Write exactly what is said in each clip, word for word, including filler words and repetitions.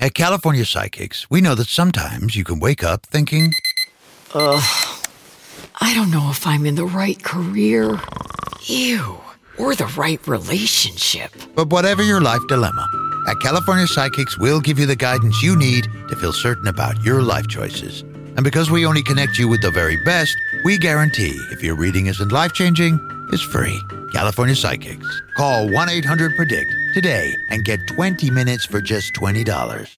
At California Psychics, we know that sometimes you can wake up thinking, Ugh, I don't know if I'm in the right career. Ew. Or the right relationship. But whatever your life dilemma, at California Psychics, we'll give you the guidance you need to feel certain about your life choices. And because we only connect you with the very best, we guarantee if your reading isn't life-changing, it's free. California Psychics. Call one eight hundred predict today and get twenty minutes for just twenty dollars.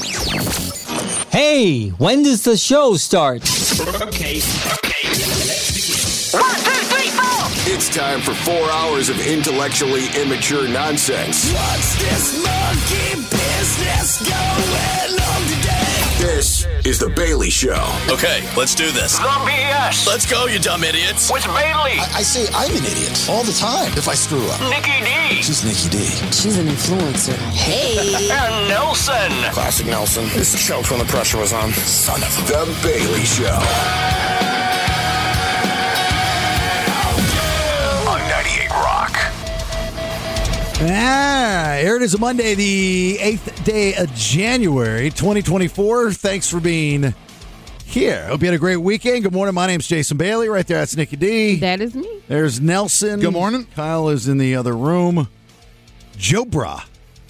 Hey, when does the show start? Okay, okay. One, two, three, four! It's time for four hours of intellectually immature nonsense. What's this monkey business going on today? This is The Bailey Show. Okay, let's do this. The B S. Let's go, you dumb idiots. With Bailey. I, I say I'm an idiot all the time if I screw up. Nikki D. She's Nikki D. She's an influencer. Hey. And Nelson. Classic Nelson. This choked when the pressure was on. Son of a... The Bailey Show. On ninety-eight Rock. Ah, here it is, a Monday, the eighth day of January, twenty twenty-four. Thanks for being here. Hope you had a great weekend. Good morning. My name's Jason Bailey. Right there, that's Nikki D. That is me. There's Nelson. Good morning. Kyle is in the other room. Jobra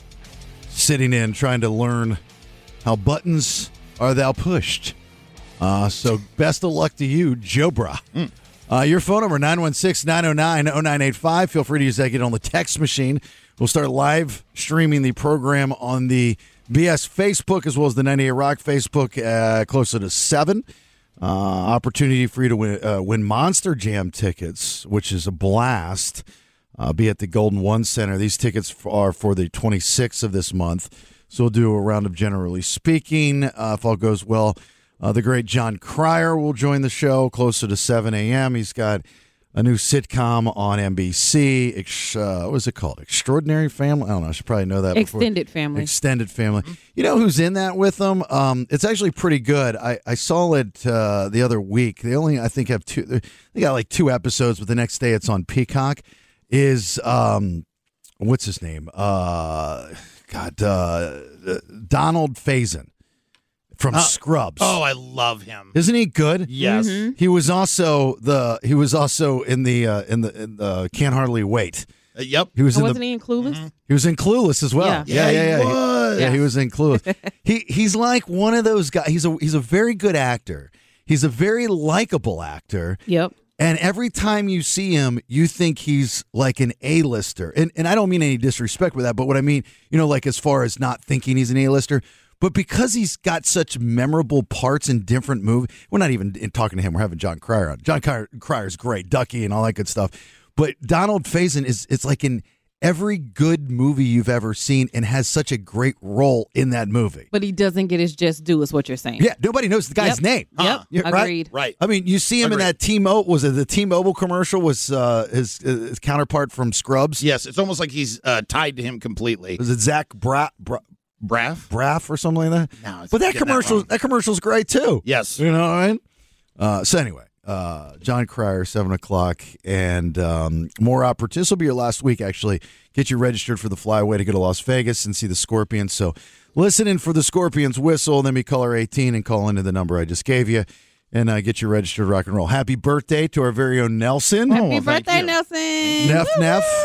sitting in, trying to learn how buttons are thou pushed. Uh, so best of luck to you, Jobra. Mm. Uh, your phone number, nine one six, nine oh nine, oh nine eight five. Feel free to use that. Get on the text machine. We'll start live streaming the program on the B S Facebook as well as the ninety-eight Rock Facebook uh, closer to seven. Uh, opportunity for you to win, uh, win Monster Jam tickets, which is a blast. Uh, be at the Golden One Center. These tickets are for the twenty-sixth of this month. So we'll do a round of Generally Speaking. Uh, if all goes well, uh, the great John Cryer will join the show closer to seven a.m. He's got a new sitcom on N B C. Ex- uh, what is it called? Extraordinary Family? I don't know. I should probably know that before. Extended Family. Extended Family. You know who's in that with them? Um, it's actually pretty good. I, I saw it uh, the other week. They only, I think, have two. They got like two episodes, but the next day it's on Peacock. Is, um, what's his name? Uh, God, uh, Donald Faison. From uh, Scrubs. Oh, I love him. Isn't he good? Yes. Mm-hmm. He was also the he was also in the uh, in the in the Can't Hardly Wait. Uh, yep. He was oh, in wasn't the, he in Clueless? Mm-hmm. He was in Clueless as well. Yeah, yeah, yeah. yeah, he was. He, yeah, he was in Clueless. he he's like one of those guys. He's a he's a very good actor. He's a very likable actor. Yep. And every time you see him, you think he's like an A-lister. And and I don't mean any disrespect with that, but what I mean, you know, like as far as not thinking he's an A-lister. But because he's got such memorable parts in different movies, we're not even talking to him. We're having John Cryer on. John Cryer, Cryer's great, Ducky and all that good stuff. But Donald Faison is it's like in every good movie you've ever seen and has such a great role in that movie. But he doesn't get his just due, is what you're saying. Yeah, nobody knows the guy's yep. name. Yep, yeah, right? agreed. Right. I mean, you see him Agreed. in that T-Mobile, was it the T-Mobile commercial was uh, his, his counterpart from Scrubs? Yes, it's almost like he's uh, tied to him completely. Was it Zach Braff? Bra- Braff? Braff or something like that? No, it's but that getting that commercial, wrong. that commercial's great too. Yes. You know what I mean? Uh, so anyway, uh, John Cryer, seven o'clock, and um, more opportunities. This will be your last week, actually. Get you registered for the flyaway to go to Las Vegas and see the Scorpions. So listen in for the Scorpions whistle, then be caller eighteen and call into the number I just gave you, and uh, get you registered to rock and roll. Happy birthday to our very own Nelson. Happy Oh, well, thank birthday, you. Nelson. Neff Neff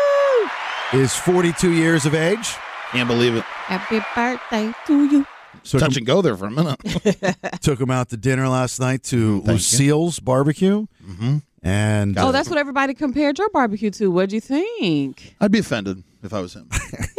is forty-two years of age. Can't believe it. Happy birthday to you. Took Touch him, and go there for a minute. took him out to dinner last night to Thank Lucille's barbecue. Mm-hmm. And Oh, that's what everybody compared your barbecue to. What'd you think? I'd be offended if I was him.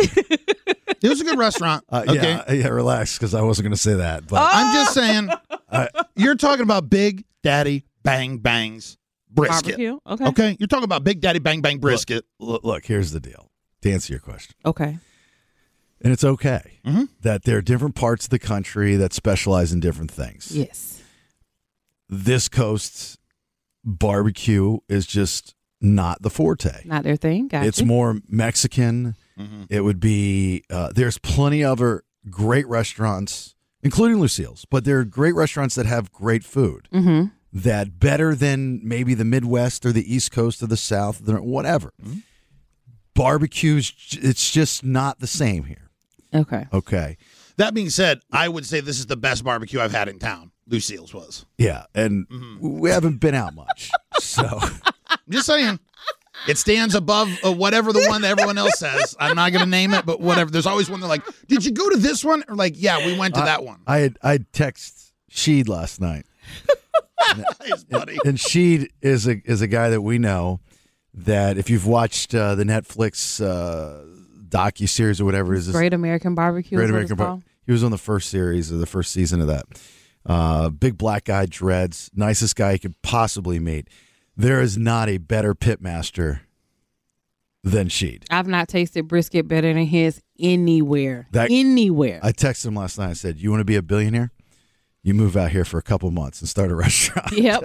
It was a good restaurant. Uh, okay. Yeah, yeah, relax, because I wasn't going to say that. But I'm just saying, uh, you're talking about Big Daddy Bang Bang's brisket. Barbecue? Okay. Okay. You're talking about Big Daddy Bang Bang brisket. look, look, here's the deal. To answer your question, Okay. and it's okay Mm-hmm. that there are different parts of the country that specialize in different things. Yes. This coast's barbecue is just not the forte. Not their thing. Gotcha. It's more Mexican. Mm-hmm. It would be, uh, there's plenty of other great restaurants, including Lucille's, but there are great restaurants that have great food Mm-hmm. that better than maybe the Midwest or the East Coast or the South, whatever. Mm-hmm. Barbecues, it's just not the same here. Okay. Okay. That being said, I would say this is the best barbecue I've had in town. Lucille's was. Yeah, and mm-hmm. we haven't been out much, so I'm just saying. It stands above uh, whatever the one that everyone else says. I'm not going to name it, but whatever. There's always one they're like, did you go to this one? Or like, yeah, we went to I, that one. I had I text Sheed last night. His buddy. And, and Sheed is a is a guy that we know that if you've watched uh, the Netflix uh, docu-series or whatever it is. Great American Barbecue. Great American Barbecue. He was on the first series or the first season of that. Uh, big black guy, dreads, nicest guy you could possibly meet. There is not a better pitmaster than Sheed. I've not tasted brisket better than his anywhere. That, anywhere. I texted him last night. I said, you want to be a billionaire? You move out here for a couple months and start a restaurant. Yep.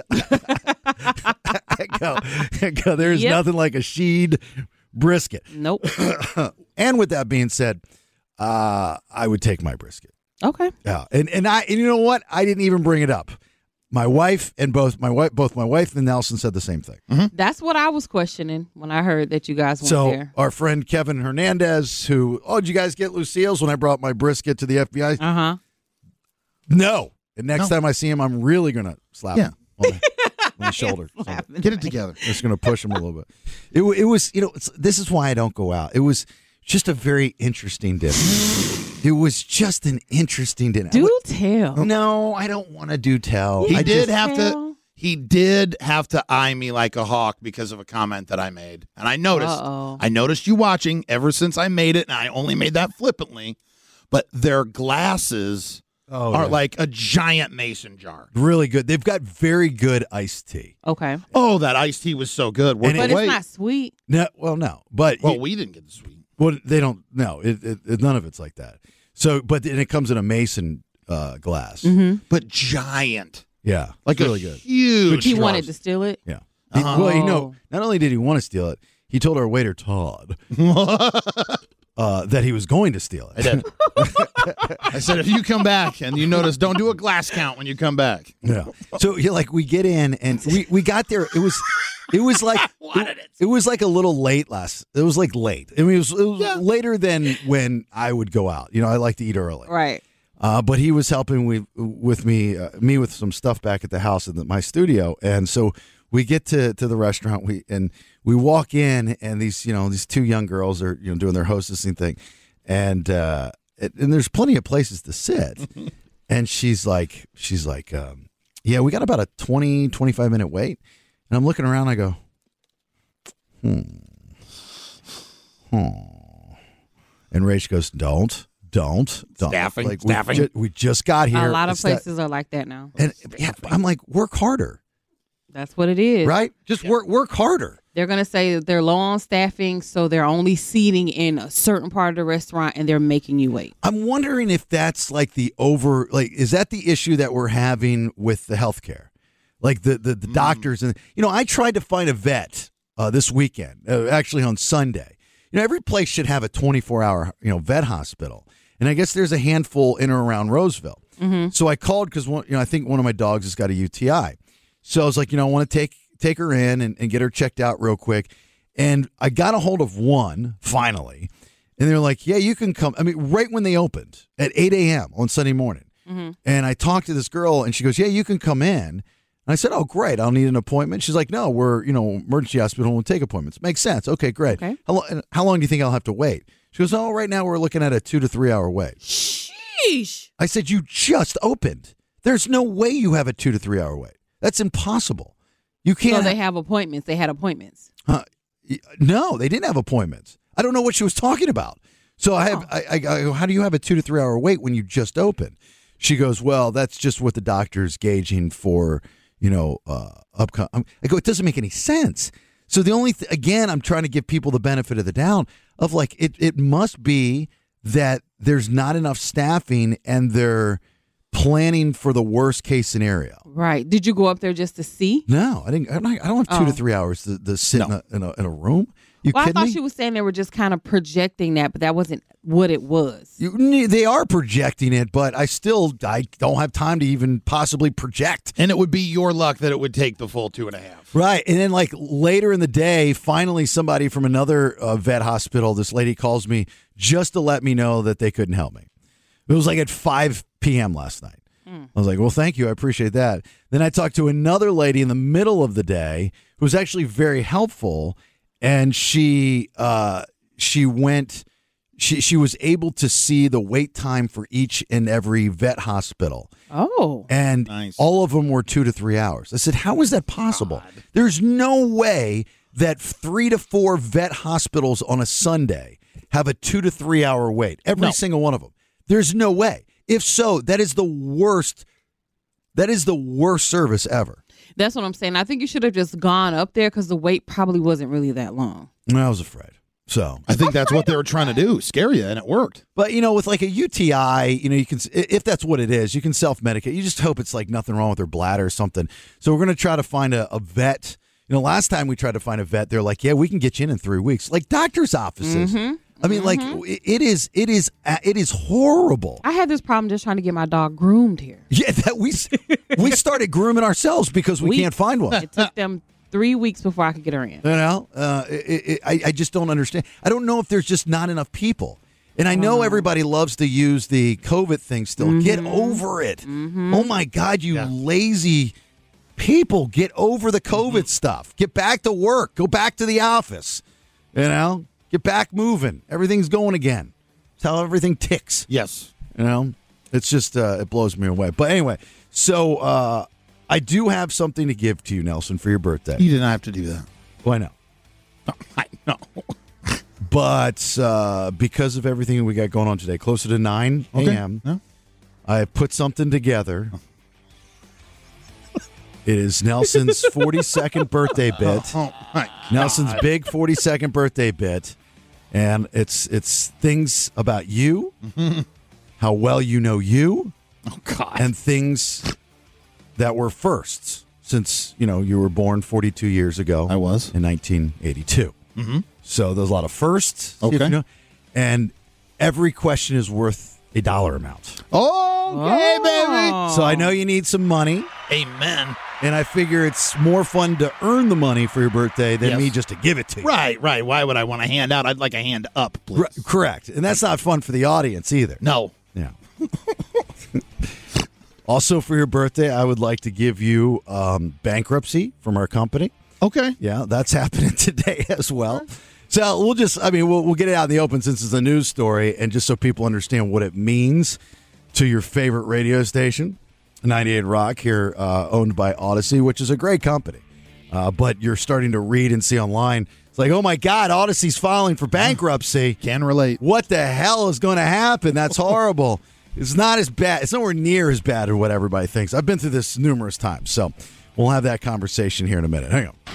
I go, I go, there's yep. nothing like a Sheed brisket. Nope. And with that being said, uh, I would take my brisket. Okay. Yeah. And and I and you know what? I didn't even bring it up. My wife and both my wife, both my wife and Nelson said the same thing. Mm-hmm. That's what I was questioning when I heard that you guys went so there. So our friend Kevin Hernandez, who, oh, did you guys get Lucille's when I brought my brisket to the F B I? Uh huh. No. And next no. time I see him, I'm really gonna slap yeah. him on the, on the shoulder. So get it together. I'm just gonna push him a little bit. It it was you know it's, this is why I don't go out. It was just a very interesting dinner. It was just an interesting dinner. Do tell. No, I don't want to do tell. He I did just, have tell. to. He did have to eye me like a hawk because of a comment that I made, and I noticed. Uh-oh. I noticed you watching ever since I made it, and I only made that flippantly. But their glasses oh, are yeah. like a giant mason jar. Really good. They've got very good iced tea. Okay. Oh, that iced tea was so good. Worth But the it's wait. not sweet. No, well, no, but Well, you, we didn't get the sweet. well, they don't. No, it, it, it, none of it's like that. So, but and it comes in a mason uh, glass. Mm-hmm. But giant. Yeah, Like really a good. huge. He straws. wanted to steal it. Yeah. He- Oh. Well, you know, not only did he want to steal it, he told our waiter Todd uh, that he was going to steal it. I did. I said, if you come back and you notice, don't do a glass count when you come back. Yeah. So yeah, like we get in and we, we got there. It was it was like it, it was like a little late last. It was like late. I mean, it was, it was Yeah. later than when I would go out. You know, I like to eat early. Right. Uh, but he was helping with with me uh, me with some stuff back at the house in the, my studio, and so we get to, to the restaurant. We and we walk in, and these you know these two young girls are you know doing their hostessing thing, and uh, it, and there's plenty of places to sit. And she's like she's like um, yeah, we got about a twenty, twenty-five minute wait, and I'm looking around. I go, hmm, hmm, and Rach goes, don't. Don't, don't. Staffing, Like, we staffing. ju- We, just got here. A lot of It's that- places are like that now. and yeah, I'm like, work harder, That's what it is. right? Just work, work harder. They're going to say that they're low on staffing, so they're only seating in a certain part of the restaurant, and they're making you wait. I'm wondering if that's like the over, like, is that the issue that we're having with the healthcare, like the the, the mm. doctors and you know, I tried to find a vet uh, this weekend, uh, actually on Sunday. You know, every place should have a twenty-four hour you know vet hospital. And I guess there's a handful in or around Roseville. Mm-hmm. So I called because you know I think one of my dogs has got a U T I. So I was like, you know, I want to take take her in and, and get her checked out real quick. And I got a hold of one finally, and they're like, yeah, you can come. I mean, right when they opened at eight a.m. on Sunday morning. Mm-hmm. And I talked to this girl, and she goes, yeah, you can come in. And I said, oh, great. I'll need an appointment. She's like, no, we're you know emergency hospital and we'll take appointments. Makes sense. Okay, great. Okay. How, lo- how long do you think I'll have to wait? She goes, oh, right now we're looking at a two to three hour wait. Sheesh. I said, you just opened. There's no way you have a two to three hour wait. That's impossible. You can't. So they have appointments. They had appointments. Uh, no, they didn't have appointments. I don't know what she was talking about. So I have. I, I, I go, how do you have a two to three hour wait when you just opened? She goes, well, that's just what the doctor's gauging for, you know, uh, upcoming. I go, it doesn't make any sense. So the only, th- again, I'm trying to give people the benefit of the doubt of like, it, it must be that there's not enough staffing and they're planning for the worst case scenario. Right. Did you go up there just to see? No, I didn't. I don't, I don't have two Oh. to three hours to, to sit No. in, a, in, a, in a room. You Well, I kidding thought me? she was saying they were just kind of projecting that, but that wasn't what it was. You, they are projecting it, but I still I don't have time to even possibly project. And it would be your luck that it would take the full two and a half. Right. And then, like, later in the day, finally somebody from another uh, vet hospital, this lady calls me just to let me know that they couldn't help me. It was like at five p.m. last night. Mm. I was like, well, thank you. I appreciate that. Then I talked to another lady in the middle of the day who was actually very helpful. And she uh, she went, she, she was able to see the wait time for each and every vet hospital. Oh. And nice. all of them were two to three hours. I said, how is that possible? God. There's no way that three to four vet hospitals on a Sunday have a two to three hour wait. Every no. single one of them. There's no way. If so, that is the worst. That is the worst service ever. That's what I'm saying. I think you should have just gone up there because the wait probably wasn't really that long. I was afraid. So I think that's what they were trying to do, scare you, and it worked. But, you know, with like a U T I, you know, you can, if that's what it is, you can self-medicate. You just hope it's like nothing wrong with their bladder or something. So we're going to try to find a, a vet. You know, last time we tried to find a vet, they're like, yeah, we can get you in in three weeks. Like doctor's offices. Mm-hmm. I mean, mm-hmm. like it is, it is, it is horrible. I had this problem just trying to get my dog groomed here. Yeah, that we we started grooming ourselves because we, we can't find one. It took them three weeks before I could get her in. You know, uh, it, it, I I just don't understand. I don't know if there's just not enough people. And I know uh, everybody loves to use the COVID thing still. Mm-hmm. Get over it. Mm-hmm. Oh my God, you yeah. lazy people! Get over the COVID mm-hmm. stuff. Get back to work. Go back to the office. You know. Get back moving. Everything's going again. It's how everything ticks. Yes. You know, it's just, uh, it blows me away. But anyway, so uh, I do have something to give to you, Nelson, for your birthday. You didn't have to do that. Why not? No, I know. But uh, because of everything we got going on today, closer to nine a.m., okay. yeah. I put something together. It is Nelson's forty-second birthday bit. Oh, my Nelson's God. big forty-second birthday bit. And it's it's things about you, mm-hmm. how well you know you, oh God, and things that were firsts since, you know, you were born forty-two years ago. I was. In nineteen eighty-two. Mm-hmm. So there's a lot of firsts. Okay. You know, and every question is worth a dollar amount. Oh, okay, oh. baby. So I know you need some money. Amen. And I figure it's more fun to earn the money for your birthday than yes. me just to give it to you. Right, right. Why would I want a hand out? I'd like a hand up, please. R- correct. And that's not fun for the audience either. No. Yeah. Also, for your birthday, I would like to give you um, bankruptcy from our company. Okay. Yeah, that's happening today as well. So we'll just, I mean, we'll, we'll get it out in the open since it's a news story, and just so people understand what it means to your favorite radio station. ninety-eight Rock here, uh, owned by Odyssey, which is a great company. Uh, but you're starting to read and see online. It's like, oh, my God, Odyssey's filing for bankruptcy. Can relate. What the hell is going to happen? That's horrible. It's not as bad. It's nowhere near as bad as what everybody thinks. I've been through this numerous times. So we'll have that conversation here in a minute. Hang on.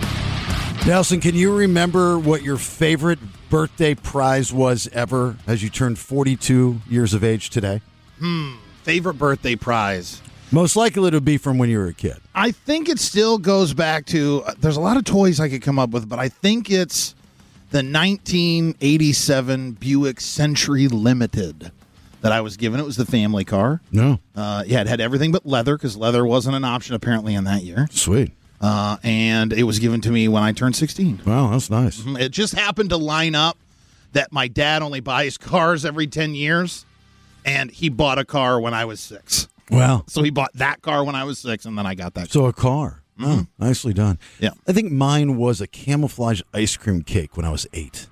Nelson, can you remember what your favorite birthday prize was ever as you turned forty-two years of age today? Hmm. Favorite birthday prize? Most likely it would be from when you were a kid. I think it still goes back to, uh, there's a lot of toys I could come up with, but I think it's the nineteen eighty-seven Buick Century Limited that I was given. It was the family car. No. Uh, yeah, it had everything but leather because leather wasn't an option apparently in that year. Sweet. Uh, and it was given to me when I turned sixteen. Wow, that's nice. Mm-hmm. It just happened to line up that my dad only buys cars every ten years. And he bought a car when I was six. Wow. So he bought that car when I was six, and then I got that car. So a car. Mm-hmm. Oh, nicely done. Yeah. I think mine was a camouflage ice cream cake when I was eight.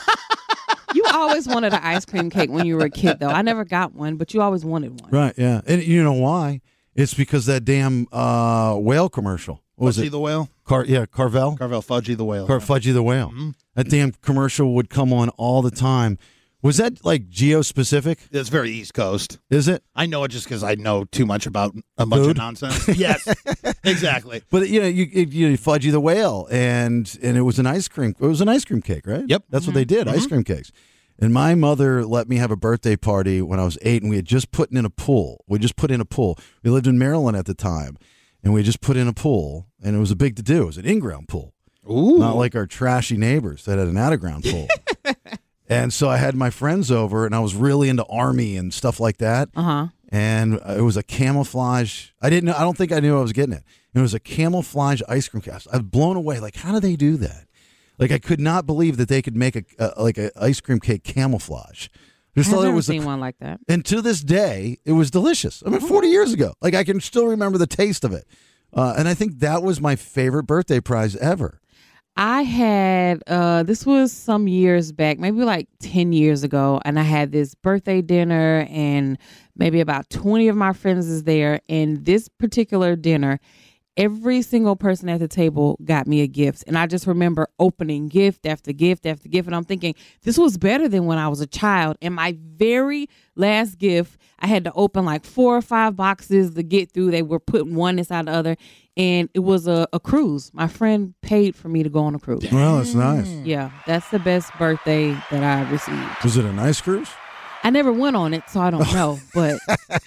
You always wanted an ice cream cake when you were a kid, though. I never got one, but you always wanted one. Right, yeah. And you know why? It's because that damn uh, whale commercial. What was Fudgy it? the Whale? Car, yeah, Carvel? Carvel, Fudgy the Whale. Car, Fudgy the Whale. Mm-hmm. That damn commercial would come on all the time. Was that like geo-specific? It's very East Coast. Is it? I know it just because I know too much about a bunch Food? of nonsense. Yes, exactly. But you know, you, you Fudgy the Whale, and and it was an ice cream. It was an ice cream cake, right? Yep, that's mm-hmm. what they did. Mm-hmm. Ice cream cakes. And my mother let me have a birthday party when I was eight, and we had just put in a pool. We just put in a pool. We lived in Maryland at the time, and we just put in a pool, and it was a big to do. It was an in-ground pool, Ooh, not like our trashy neighbors that had an out-of-ground pool. And so I had my friends over, and I was really into Army and stuff like that. Uh-huh. And it was a camouflage. I didn't know. I don't think I knew I was getting it. It was a camouflage ice cream cake. I was blown away. Like, how do they do that? Like, I could not believe that they could make a, a like an ice cream cake camouflage. Just I've thought it never was seen a, one like that. and to this day, it was delicious. I mean, forty years ago. Like, I can still remember the taste of it. Uh, and I think that was my favorite birthday prize ever. I had uh this was some years back, maybe like ten years ago, and I had this birthday dinner and maybe about twenty of my friends is there, and this particular dinner, every single person at the table got me a gift. And I just remember opening gift after gift after gift, and I'm thinking this was better than when I was a child. And my very last gift, I had to open like four or five boxes to get through. They were putting one inside the other. And it was a, a cruise. My friend paid for me to go on a cruise. Well, that's nice. Yeah, that's the best birthday that I received. Was it a nice cruise? I never went on it, so I don't know. But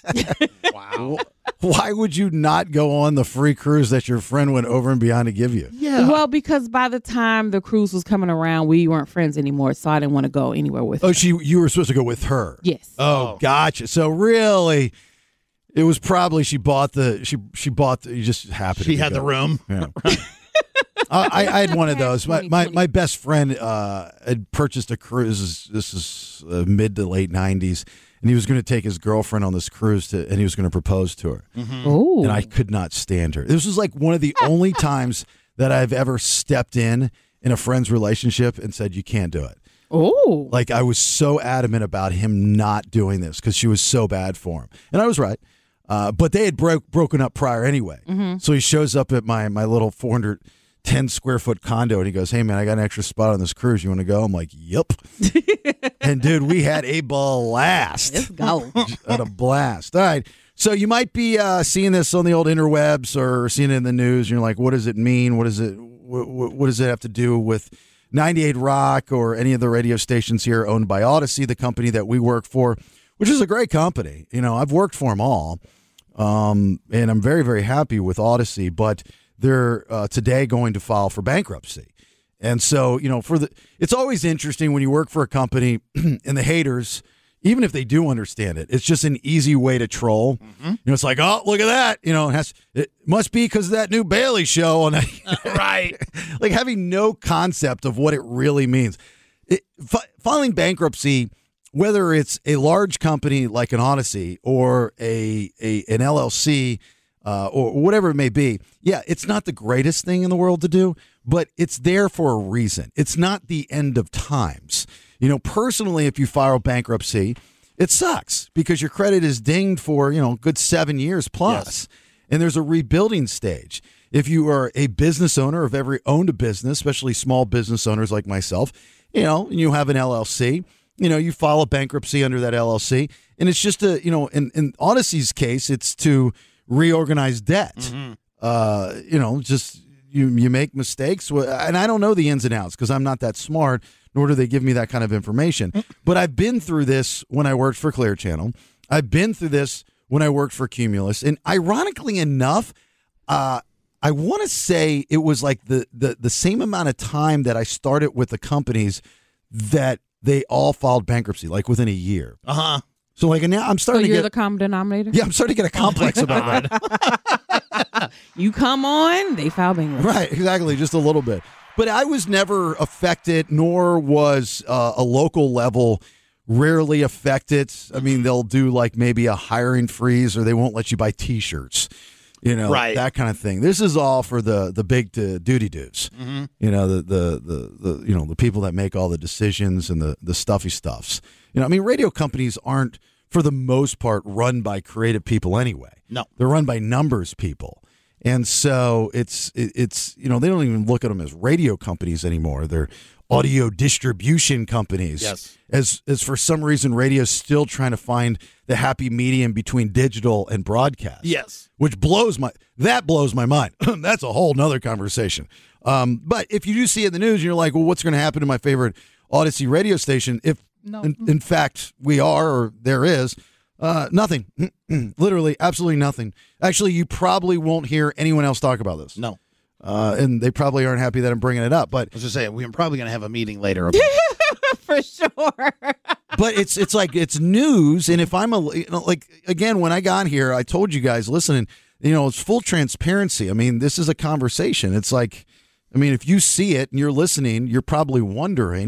wow. Why would you not go on the free cruise that your friend went over and beyond to give you? Yeah. Well, because by the time the cruise was coming around, we weren't friends anymore, so I didn't want to go anywhere with Oh, her. she you were supposed to go with her. Yes. Oh, gotcha. So really, it was probably she bought the she she bought the, you just happened. She to had go. the room. Yeah. I, I I had one of those. My my, my best friend uh, had purchased a cruise. This is uh, mid to late nineties, and he was going to take his girlfriend on this cruise to, and he was going to propose to her. Mm-hmm. Oh. And I could not stand her. This was like one of the only times that I've ever stepped in in a friend's relationship and said, "You can't do it." Oh. Like, I was so adamant about him not doing this because she was so bad for him, and I was right. Uh, but they had broke broken up prior anyway. Mm-hmm. So he shows up at my my little four hundred ten square foot condo, and he goes, "Hey man, I got an extra spot on this cruise. You want to go?" I'm like, "Yep." And dude, we had a blast. Let's go. Had a blast. All right. So you might be uh, seeing this on the old interwebs or seeing it in the news. And you're like, what does it mean? What does it? What, what does it have to do with ninety-eight Rock or any of the radio stations here owned by Odyssey, the company that we work for, which is a great company. You know, I've worked for them all, um, and I'm very, very happy with Odyssey. But they're uh, today going to file for bankruptcy. And so, you know, for the it's always interesting when you work for a company and the haters, even if they do understand it, it's just an easy way to troll. Mm-hmm. You know, it's like, oh, look at that. You know, it, has, it must be because of that new Bailey show on that. Right. Like having no concept of what it really means. It, fi- filing bankruptcy, whether it's a large company like an Odyssey or a, a an L L C uh, or whatever it may be, yeah, it's not the greatest thing in the world to do, but it's there for a reason. It's not the end of times. You know, personally, if you file bankruptcy, it sucks because your credit is dinged for, you know, a good seven years plus. Yes. And there's a rebuilding stage. If you are a business owner, if ever owned a business, especially small business owners like myself, you know, and you have an L L C, you know, you file a bankruptcy under that L L C. And it's just a, you know, in, in Odyssey's case, it's to reorganize debt. Mm-hmm. Uh, you know, just you, you make mistakes. And I don't know the ins and outs because I'm not that smart, nor do they give me that kind of information. But I've been through this when I worked for Clear Channel. I've been through this when I worked for Cumulus. And ironically enough, uh, I want to say it was like the, the the same amount of time that I started with the companies that they all filed bankruptcy, like within a year. Uh-huh. So like now I'm starting so you're to get the common denominator? Yeah, I'm starting to get a complex oh about that. You come on, they file bankruptcy. Right, exactly, just a little bit. But I was never affected, nor was uh, a local level rarely affected. I mean, they'll do like maybe a hiring freeze or they won't let you buy T-shirts, you know, right. that kind of thing. This is all for the the big to duty dues, mm-hmm. you know, the, the the the you know the people that make all the decisions and the the stuffy stuffs. You know, I mean, radio companies aren't for the most part run by creative people anyway. No, they're run by numbers people. And so it's it's you know they don't even look at them as radio companies anymore. They're audio distribution companies. Yes. As as for some reason radio's still trying to find the happy medium between digital and broadcast. Yes. Which blows my that blows my mind. That's a whole nother conversation. Um, but if you do see it in the news and you're like, well, what's going to happen to my favorite Odyssey radio station? If no. in, in fact we are or there is. Uh, nothing. Literally, absolutely nothing. Actually, you probably won't hear anyone else talk about this. No. Uh, and they probably aren't happy that I'm bringing it up. But I was just saying, we're probably going to have a meeting later. About For sure. But it's it's like it's news. And if I'm a, you know, like, again, when I got here, I told you guys, listen, you know, it's full transparency. I mean, this is a conversation. It's like, I mean, if you see it and you're listening, you're probably wondering.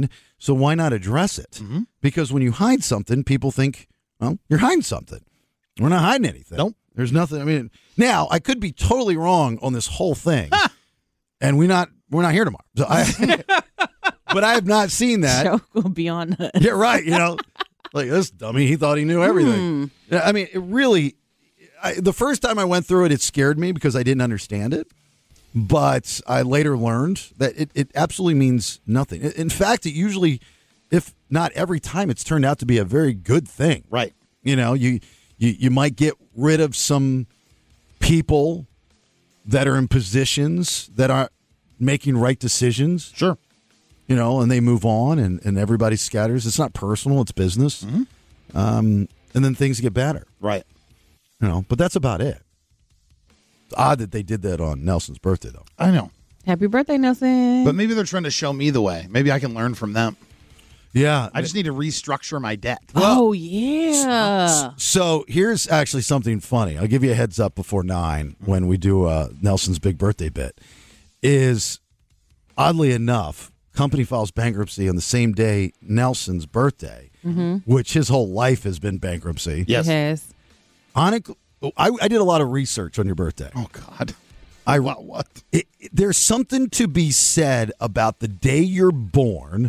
So why not address it? Mm-hmm. Because when you hide something, people think, well, you're hiding something. We're not hiding anything. Nope. There's nothing. I mean, now I could be totally wrong on this whole thing, and we not we're not here tomorrow. So I, but I have not seen that. Joke will be on us. Yeah, right. You know, like this dummy, he thought he knew everything. Mm. I mean, it really. I, the first time I went through it, it scared me because I didn't understand it. But I later learned that it, it absolutely means nothing. In fact, it usually, if not every time, it's turned out to be a very good thing. Right. You know, you you, you might get rid of some people that are in positions that aren't making right decisions. Sure. You know, and they move on and, and everybody scatters. It's not personal, it's business. Mm-hmm. Um, and then things get better. Right. You know, but that's about it. It's odd that they did that on Nelson's birthday, though. I know. Happy birthday, Nelson. But maybe they're trying to show me the way. Maybe I can learn from them. Yeah. I just need to restructure my debt. Oh, yeah. So here's actually something funny. I'll give you a heads up before nine when we do uh, Nelson's big birthday bit. Is, oddly enough, company files bankruptcy on the same day Nelson's birthday, Mm-hmm. which his whole life has been bankruptcy. Yes. It has. Honestly, I, I did a lot of research on your birthday. Oh, God. I What? what? It, it- there's something to be said about the day you're born,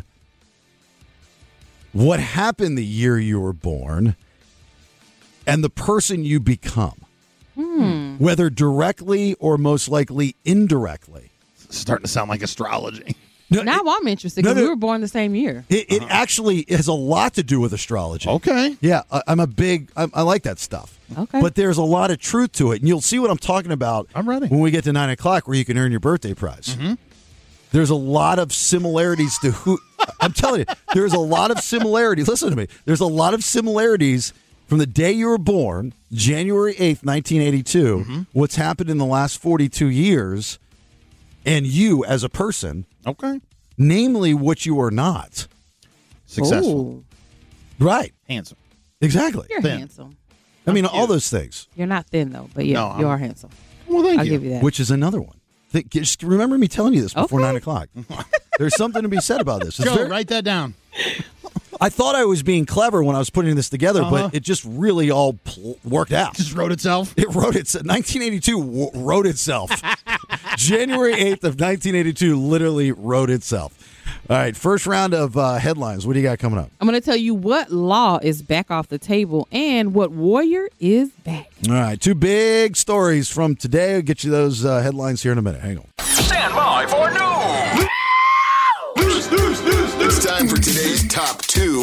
what happened the year you were born, and the person you become, Hmm. whether directly or most likely indirectly. It's starting to sound like astrology. No, Now it, I'm interested no, because no. we were born the same year. it, it actually has a lot to do with astrology. Okay. Yeah, I, I'm a big, I, I like that stuff. Okay. But there's a lot of truth to it. And you'll see what I'm talking about I'm ready. when we get to nine o'clock where you can earn your birthday prize. Mm-hmm. There's a lot of similarities to who, I'm telling you, there's a lot of similarities. Listen to me. There's a lot of similarities from the day you were born, January eighth, nineteen eighty-two, Mm-hmm. what's happened in the last forty-two years, and you as a person, Okay. namely what you are not. Successful. Ooh, Right. Handsome. Exactly. you're Thin. handsome. I mean, all those things, You're not thin, though, but yeah, No, I'm- you are handsome. Well, thank I'll you. give you that. which is another one. Think, just remember me telling you this before Okay. nine o'clock. There's something to be said about this. It's Joe, very- write that down. I thought I was being clever when I was putting this together, Uh-huh. but it just really all pl- worked out. Just wrote itself. It wrote itself. nineteen eighty-two w- wrote itself. January eighth of nineteen eighty-two literally wrote itself. All right, first round of uh, headlines. What do you got coming up? I'm going to tell you what law is back off the table and what warrior is back. All right, two big stories from today. I'll get you those uh, headlines here in a minute. Hang on. Stand by for news. News, news, news, news. It's time for today's top two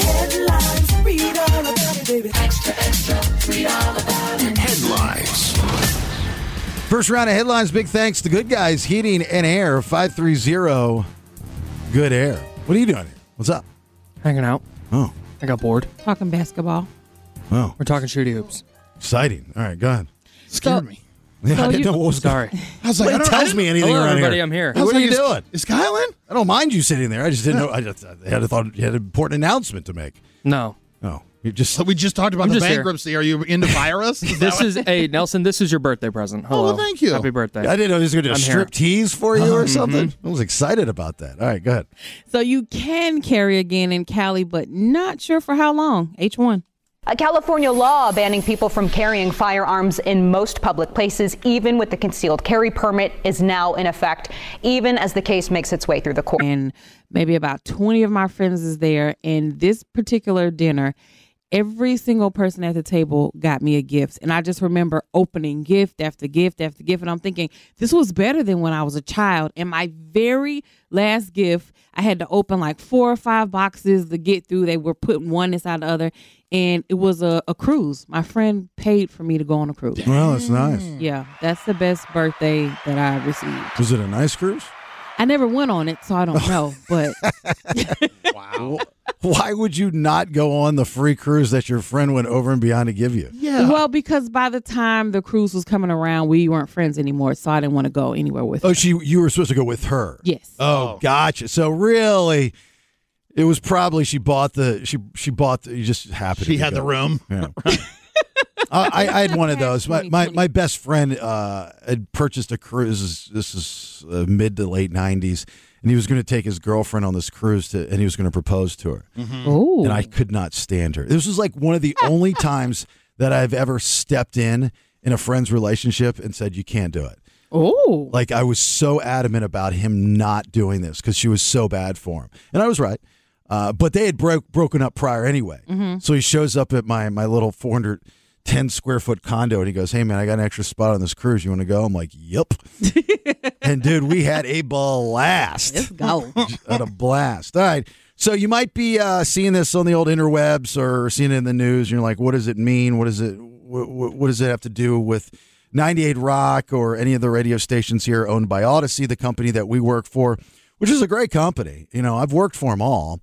headlines. First round of headlines. Big thanks to Good Guys Heating and Air, five three zero Good Air. What are you doing here? What's up? Hanging out. Oh, I got bored. Talking basketball. oh, We're talking shooty hoops. exciting. All right, go ahead. Scared So- me. Yeah, So I didn't you- know what was Sorry. I was like, I Nobody don't, I tells didn't- me anything Hello, around everybody. here. I'm here. I was What are like, you is, doing? Is Kyle in? I don't mind you sitting there. I just didn't know. I just I had thought you had an important announcement to make. No. Oh, you just So we just talked about I'm the just here. bankruptcy. Are you into virus? Is This that is a Nelson. This is your birthday present. Hello. Oh, well, thank you. Happy birthday. I didn't know he was going to do a I'm here. strip tease for you or Mhm. something. I was excited about that. All right, go ahead. So you can carry again in Cali, but not sure for how long. H one. A California law banning people from carrying firearms in most public places, even with the concealed carry permit, is now in effect, even as the case makes its way through the court. And maybe about twenty of my friends is there. And this particular dinner, every single person at the table got me a gift. And I just remember opening gift after gift after gift. And I'm thinking, this was better than when I was a child. And my very last gift, I had to open like four or five boxes to get through. They were putting one inside the other. And it was a, a cruise. My friend paid for me to go on a cruise. Well, that's nice. Yeah, that's the best birthday that I received. Was it a nice cruise? I never went on it, so I don't know. But Wow. Why would you not go on the free cruise that your friend went over and beyond to give you? Yeah. well, because by the time the cruise was coming around, we weren't friends anymore, so I didn't want to go anywhere with Oh, her. she you were supposed to go with her. Yes. Oh, gotcha. So really, it was probably she bought the she she bought the, you just happened. She to had go. the room. Yeah. Uh, I, I had one of those. My my, my best friend uh, had purchased a cruise. This is uh, mid to late nineties, and he was going to take his girlfriend on this cruise, to, and he was going to propose to her. Mm-hmm. Oh, and I could not stand her. This was like one of the only times that I've ever stepped in in a friend's relationship and said, "You can't do it." Oh, like I was so adamant about him not doing this because she was so bad for him, and I was right. Uh, but they had broke broken up prior anyway. Mm-hmm. So he shows up at my my little four hundred ten square foot condo and he goes, "Hey man, I got an extra spot on this cruise. You want to go?" I'm like, "Yep." And dude, we had a blast. Let's go. Had a blast. All right. So you might be uh, seeing this on the old interwebs or seeing it in the news. And you're like, what does it mean? What does it what, what does it have to do with ninety-eight Rock or any of the radio stations here owned by Odyssey, the company that we work for, which is a great company. You know, I've worked for them all.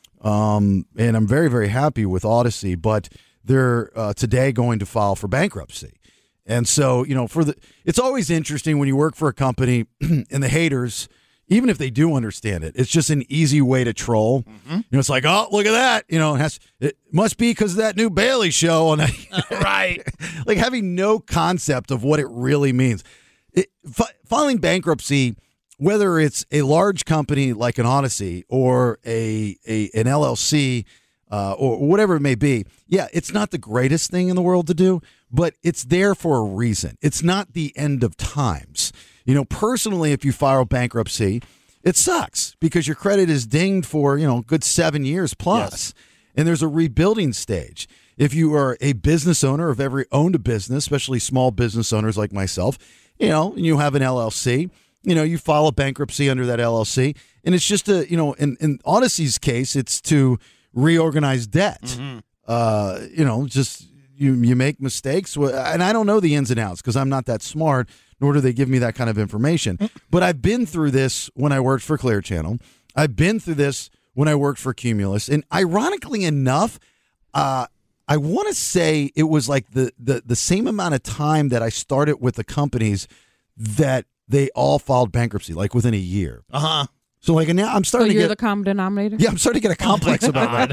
Um, and I'm very, very happy with Odyssey, but they're uh, today going to file for bankruptcy. And so, you know, for the it's always interesting when you work for a company and the haters, even if they do understand it, it's just an easy way to troll. Mm-hmm. You know, it's like, oh, look at that. You know, it, has, it must be because of that new Bailey show. On right. Like having no concept of what it really means. It, fi- filing bankruptcy, whether it's a large company like an Odyssey or a, a an L L C uh, or whatever it may be, yeah, it's not the greatest thing in the world to do, but it's there for a reason. It's not the end of times. You know, personally, if you file bankruptcy, it sucks because your credit is dinged for, you know, a good seven years plus, yes. And there's a rebuilding stage. If you are a business owner, have ever owned a business, especially small business owners like myself, you know, and you have an L L C, you know, you file a bankruptcy under that L L C, and it's just a, you know, in, in Odyssey's case, it's to reorganize debt. Mm-hmm. Uh, you know, just you you make mistakes, and I don't know the ins and outs because I'm not that smart, nor do they give me that kind of information. But I've been through this when I worked for Clear Channel. I've been through this when I worked for Cumulus, and ironically enough, uh, I want to say it was like the, the the same amount of time that I started with the companies that they all filed bankruptcy, like within a year. Uh huh. So like now I'm starting so you're to get the common denominator. Yeah, I'm starting to get a complex oh about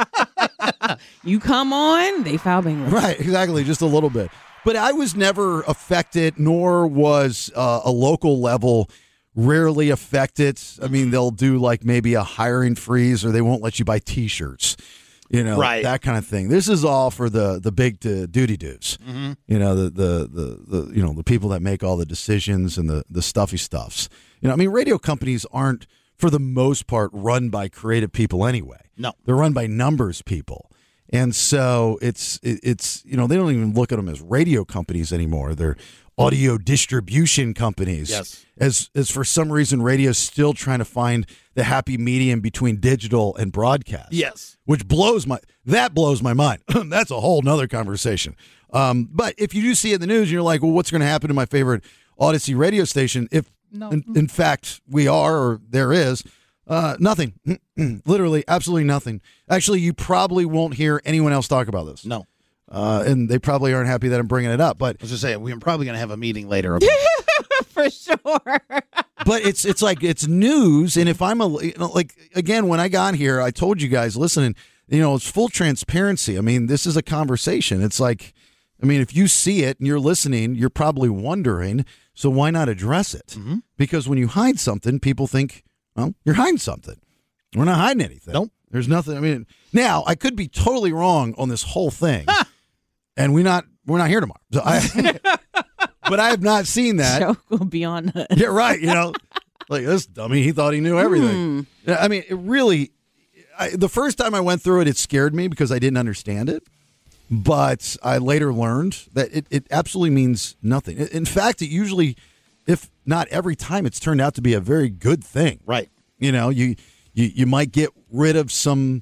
that. You come on, they file bankruptcy. Right, exactly, just a little bit. But I was never affected, nor was uh, a local level rarely affected. I mean, they'll do like maybe a hiring freeze, or they won't let you buy T-shirts. You know, right. That kind of thing. This is all for the the big to duty dudes. Mm-hmm. You know, the, the the the you know the people that make all the decisions and the the stuffy stuffs. You know, I mean, radio companies aren't, for the most part, run by creative people anyway. No, they're run by numbers people, and so it's it, it's you know they don't even look at them as radio companies anymore. They're audio distribution companies. Yes. As as for some reason, radio's still trying to find the happy medium between digital and broadcast. Yes. Which blows my that blows my mind. That's a whole nother conversation. Um, but if you do see it in the news, and you're like, well, what's going to happen to my favorite Odyssey radio station? If no. in, in fact we are, or there is, uh, nothing. Literally, absolutely nothing. Actually, you probably won't hear anyone else talk about this. No. Uh, and they probably aren't happy that I'm bringing it up. But I was just saying, we're probably going to have a meeting later about for sure. But it's it's like it's news, and if I'm a you know, like again when I got here, I told you guys, listen, you know, it's full transparency. I mean, this is a conversation. It's like, I mean, if you see it and you're listening, you're probably wondering. So why not address it? Mm-hmm. Because when you hide something, people think, well, you're hiding something. We're not hiding anything. Nope. There's nothing. I mean, now I could be totally wrong on this whole thing, and we not we're not here tomorrow. So I. But I have not seen that. Joke will be on us. Yeah, right. You know, like this dummy, he thought he knew everything. Mm. I mean, it really, I, the first time I went through it, it scared me because I didn't understand it. But I later learned that it, it absolutely means nothing. In fact, it usually, if not every time, it's turned out to be a very good thing. Right. You know, you you, you might get rid of some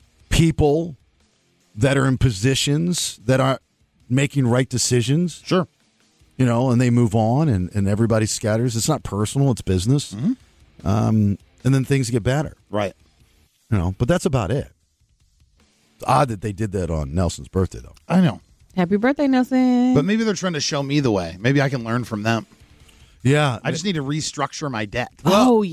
people that are in positions that aren't making right decisions. Sure. You know, and they move on, and, and everybody scatters. It's not personal; it's business. Mm-hmm. Um, and then things get better, right? You know, but that's about it. It's odd that they did that on Nelson's birthday, though. I know. Happy birthday, Nelson! But maybe they're trying to show me the way. Maybe I can learn from them. Yeah, I just need to restructure my debt. Well, oh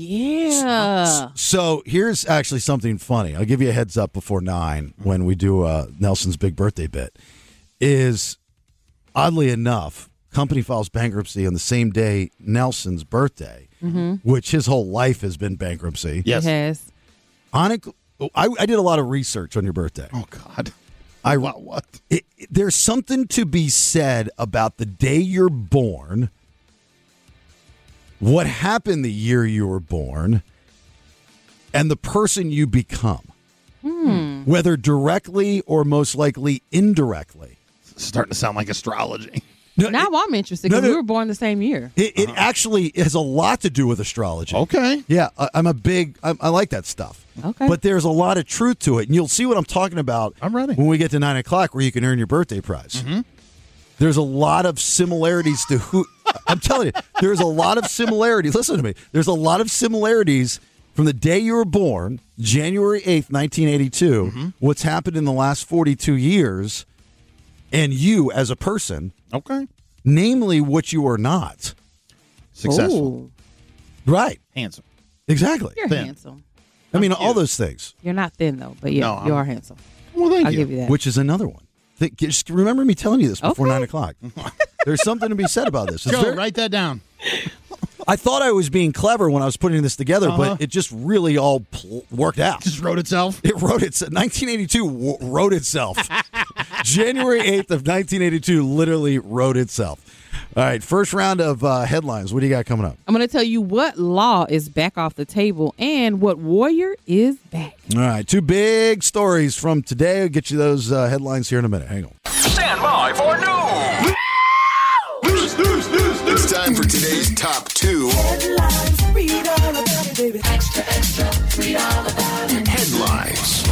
yeah. So here's actually something funny. I'll give you a heads up before nine when we do uh, Nelson's big birthday bit. Is oddly enough, company files bankruptcy on the same day Nelson's birthday, Mm-hmm. which his whole life has been bankruptcy. Yes. It has. Honic, I, I did a lot of research on your birthday. Oh, God. I What? what? it, it- there's something to be said about the day you're born, what happened the year you were born, and the person you become, Hmm. whether directly or most likely indirectly. It's starting to sound like astrology. No, Now it, I'm interested no, because no. we were born the same year. it, it actually has a lot to do with astrology. Okay. Yeah, I, I'm a big, I, I like that stuff. Okay. But there's a lot of truth to it. And you'll see what I'm talking about I'm ready. when we get to nine o'clock where you can earn your birthday prize. Mm-hmm. There's a lot of similarities to who, I'm telling you, there's a lot of similarities. Listen to me. There's a lot of similarities from the day you were born, January eighth, nineteen eighty-two, Mm-hmm. what's happened in the last forty-two years, and you as a person, Okay. namely what you are not. Successful. Ooh, Right. Handsome. Exactly. you're Thin. handsome. I mean, I'm all cute. those things, You're not thin though, but yeah, No, I'm- you are handsome. Well, thank I'll you. give you that. which is another one. Think, just remember me telling you this before Okay. nine o'clock. There's something to be said about this. It's Joe, very- write that down. I thought I was being clever when I was putting this together, Uh-huh. but it just really all pl- worked out. Just wrote itself. It wrote itself. nineteen eighty-two w- wrote itself. January eighth of nineteen eighty-two literally wrote itself. All right, first round of uh, headlines. What do you got coming up? I'm going to tell you what law is back off the table and what warrior is back. All right, two big stories from today. I'll get you those uh, headlines here in a minute. Hang on. Stand by for news. News, news, news, news. It's time for today's top two headlines.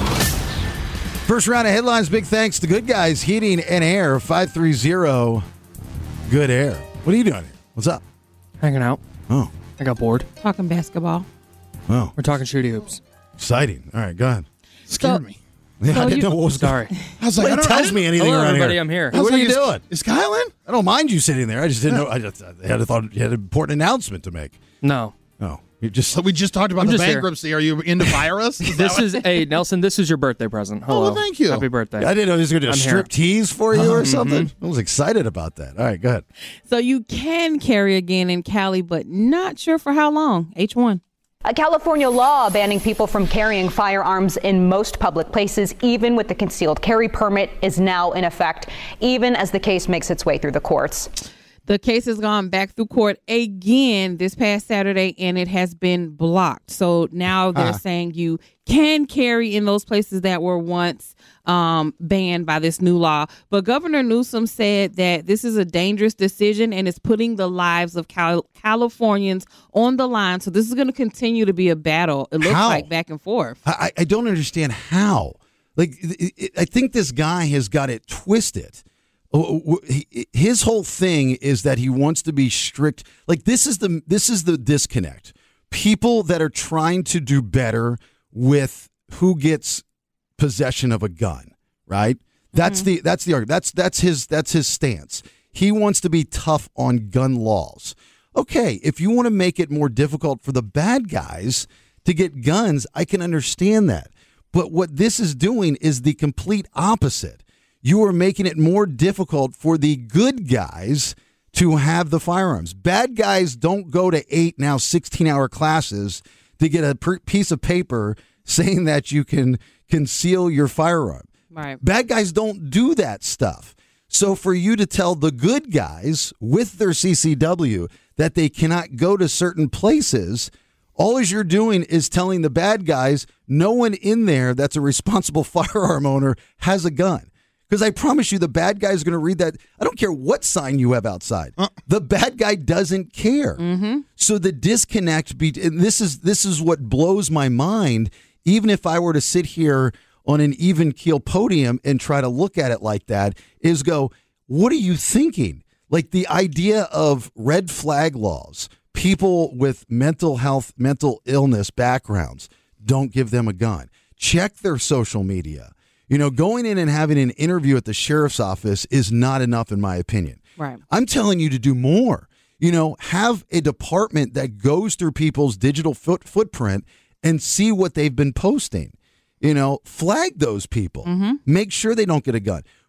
First round of headlines. Big thanks to Good Guys Heating and Air, five three zero Good Air. What are you doing here? What's up? Hanging out. Oh, I got bored. Talking basketball. oh, We're talking shooty hoops. exciting. All right, go ahead. Scared So- me. Yeah, So I didn't you- know what was Sorry. I was like, I Nobody don't, I tells didn't- me anything Hello, around everybody. here. I'm here. I was What are like, you is- doing? Is Kyle in? I don't mind you sitting there. I just didn't know. I just I had a thought you had an important announcement to make. No. Oh, you just So we just talked about I'm the just here. bankruptcy. Are you in to fire us? Is that This what- is hey Nelson. This is your birthday present. Hello. well, thank you. Happy birthday. I didn't know he was going to do a I'm here. strip tease for you or something. I was excited about that. All right, go ahead. So you can carry again in Cali, but not sure for how long. H one. A California law banning people from carrying firearms in most public places, even with the concealed carry permit, is now in effect, even as the case makes its way through the courts. The case has gone back through court again this past Saturday, and it has been blocked. So now they're Ah. saying you can carry in those places that were once um, banned by this new law. But Governor Newsom said that this is a dangerous decision and it's putting the lives of Cal- Californians on the line. So this is going to continue to be a battle. It looks How? like back and forth. I, I don't understand how. Like, it, it, I think this guy has got it twisted. Oh, oh, he- His whole thing is that he wants to be strict. Like, this is the this is the disconnect. People that are trying to do better with who gets possession of a gun, right? That's the that's the argument. That's that's his that's his stance. He wants to be tough on gun laws. Okay, if you want to make it more difficult for the bad guys to get guns, I can understand that. But what this is doing is the complete opposite. You are making it more difficult for the good guys to have the firearms. Bad guys don't go to eight, now sixteen-hour classes to get a per- piece of paper saying that you can conceal your firearm. Right. Bad guys don't do that stuff. So for you to tell the good guys with their C C W that they cannot go to certain places, all you're doing is telling the bad guys no one in there that's a responsible firearm owner has a gun. Because I promise you, the bad guy is going to read that. I don't care what sign you have outside. Uh. The bad guy doesn't care. Mm-hmm. So the disconnect, be, and this is this is what blows my mind. Even if I were to sit here on an even keel podium and try to look at it like that, is go, what are you thinking? Like the idea of red flag laws, people with mental health, mental illness backgrounds, don't give them a gun. Check their social media. You know, going in and having an interview at the sheriff's office is not enough, in my opinion. Right. I'm telling you to do more. You know, have a department that goes through people's digital foot footprint and see what they've been posting. You know, flag those people. Mm-hmm. Make sure they don't get a gun.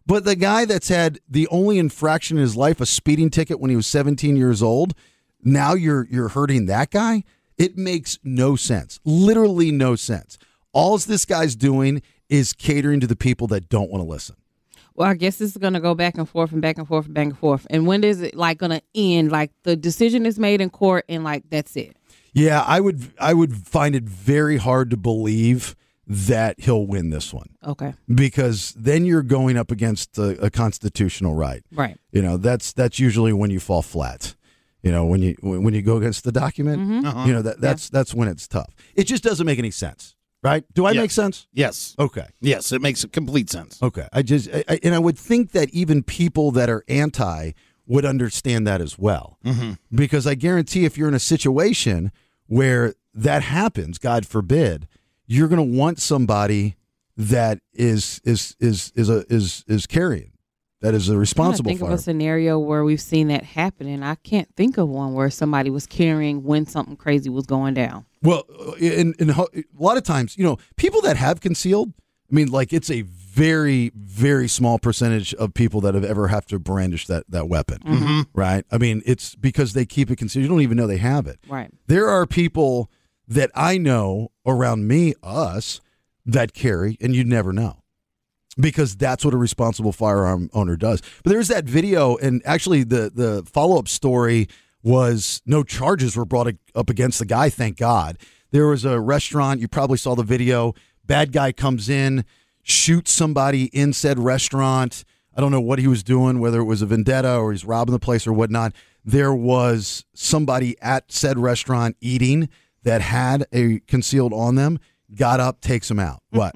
But the guy that's had the only infraction in his life, a speeding ticket when he was seventeen years old, now you're you're hurting that guy? It makes no sense. Literally no sense. All this guy's doing is catering to the people that don't want to listen. Well, I guess it's going to go back and forth and back and forth and back and forth. And when is it like going to end? Like the decision is made in court and like that's it. Yeah, I would I would find it very hard to believe that he'll win this one. Okay. Because then you're going up against a, a constitutional right. Right. You know, that's that's usually when you fall flat. You know, when you when you go against the document, Mhm. Uh-huh. you know, that that's Yeah. that's when it's tough. It just doesn't make any sense. Right? Do I Yes. make sense? Yes. Okay. Yes, it makes complete sense. Okay. I just I, I- and I would think that even people that are anti would understand that as well. Mhm. Because I guarantee if you're in a situation where that happens, God forbid, you're going to want somebody that is is is is a is is carrying, that is a responsible I think fire. of a scenario where we've seen that happen, and I can't think of one where somebody was carrying when something crazy was going down. Well, in, in a lot of times, you know, people that have concealed, I mean, like it's a very, very small percentage of people that have ever have to brandish that, that weapon, Mhm. right? I mean, it's because they keep it concealed. You don't even know they have it. Right. There are people that I know around me, us, that carry, and you'd never know. Because that's what a responsible firearm owner does. But there's that video, and actually the, the follow-up story was no charges were brought up against the guy, thank God. There was a restaurant, you probably saw the video, bad guy comes in, shoots somebody in said restaurant. I don't know what he was doing, whether it was a vendetta or he's robbing the place or whatnot. There was somebody at said restaurant eating that had a concealed on them, got up, takes him out. What?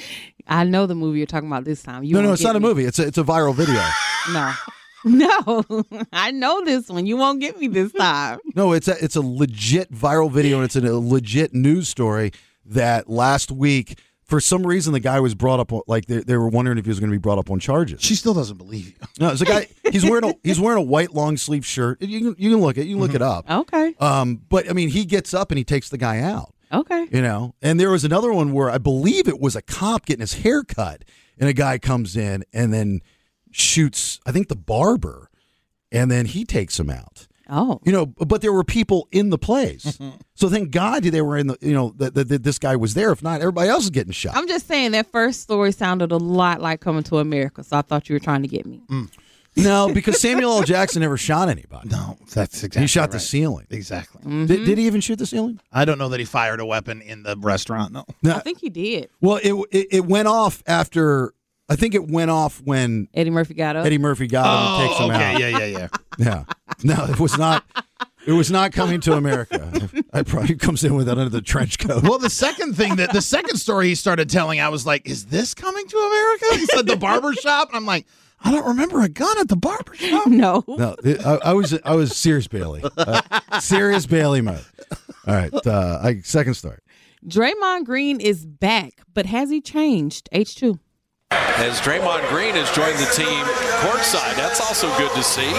I know the movie you're talking about this time. You no, no, won't it's get not a me. movie. It's a, it's a viral video. No. No. I know this one. You won't get me this time. No, it's a it's a legit viral video, and it's a legit news story that last week, for some reason, the guy was brought up on, like they, they were wondering if he was going to be brought up on charges. She still doesn't believe you. No, it's a guy. He's wearing a he's wearing a white long sleeve shirt. You can you can look it. You can look it up. Okay. Um, but I mean, he gets up and he takes the guy out. Okay. You know, and there was another one where I believe it was a cop getting his hair cut, and a guy comes in and then shoots, I think, the barber, and then he takes him out. Oh. You know, but there were people in the place. So thank God they were in the, you know, that that this guy was there. If not, everybody else is getting shot. I'm just saying that first story sounded a lot like Coming to America, so I thought you were trying to get me. No, because Samuel L. Jackson never shot anybody. No, that's exactly He shot right. the ceiling. Exactly. Did, did he even shoot the ceiling? I don't know that he fired a weapon in the restaurant. No. I think he did. Well, it, it it went off after, I think it went off when Eddie Murphy got up. Eddie Murphy got him and Oh, takes him okay. out. Yeah, yeah, yeah. Yeah. No, it was not. It was not Coming to America. I probably comes in with that under the trench coat. Well, the second thing that the second story he started telling, I was like, "Is this Coming to America?" He said the barber shop, and I'm like, "I don't remember a gun at the barber shop." No. No, it, I, I was I was Sirius Bailey, uh, Sirius Bailey mode. All right, uh, I, second story. Draymond Green is back, but has he changed? H two. As Draymond Green has joined the team courtside, that's also good to see.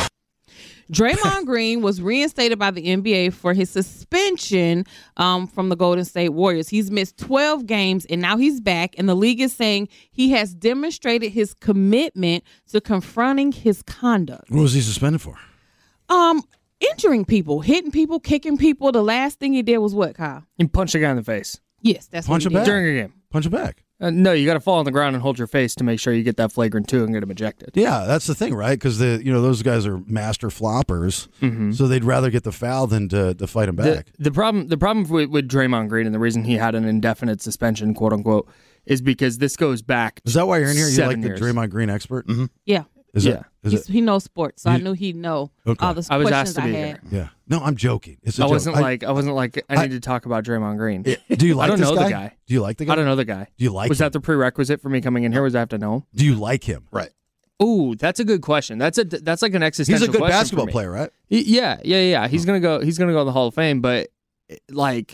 Draymond Green was reinstated by the N B A for his suspension um, from the Golden State Warriors. He's missed twelve games, and now he's back, and the league is saying he has demonstrated his commitment to confronting his conduct. What was he suspended for? Um, injuring people, hitting people, kicking people. The last thing he did was what, Kyle? You punch a guy in the face. Yes, that's Punch what him he back did. During a game. Punch him back. Uh, no, you got to fall on the ground and hold your face to make sure you get that flagrant two and get him ejected. Yeah, that's the thing, right? Because the you know those guys are master floppers, Mhm. so they'd rather get the foul than to, to fight him The, back. the problem, the problem with, with Draymond Green and the reason he had an indefinite suspension, quote unquote, is because this goes back. Is that why you're in here? You seven like the years. Draymond Green expert? Mm-hmm. Yeah. Is Yeah. it? Is He's, it? he knows sports, so I You- knew he'd know Okay. all the I was questions asked to I be had. here. Yeah. No, I'm joking. It's a I joke. wasn't I- like I wasn't like I, I- need to talk about Draymond Green. Do you like I don't this know guy? the guy. Do you like the guy? I don't know the guy. Do you like Was him? that the prerequisite for me coming in here? Was I have to know him? Do you like him? Right. Ooh, that's a good question. That's a that's like an existential. He's a good question for basketball me. player, right? Y- Yeah, yeah, yeah. He's gonna go. He's gonna go in the Hall of Fame. But like,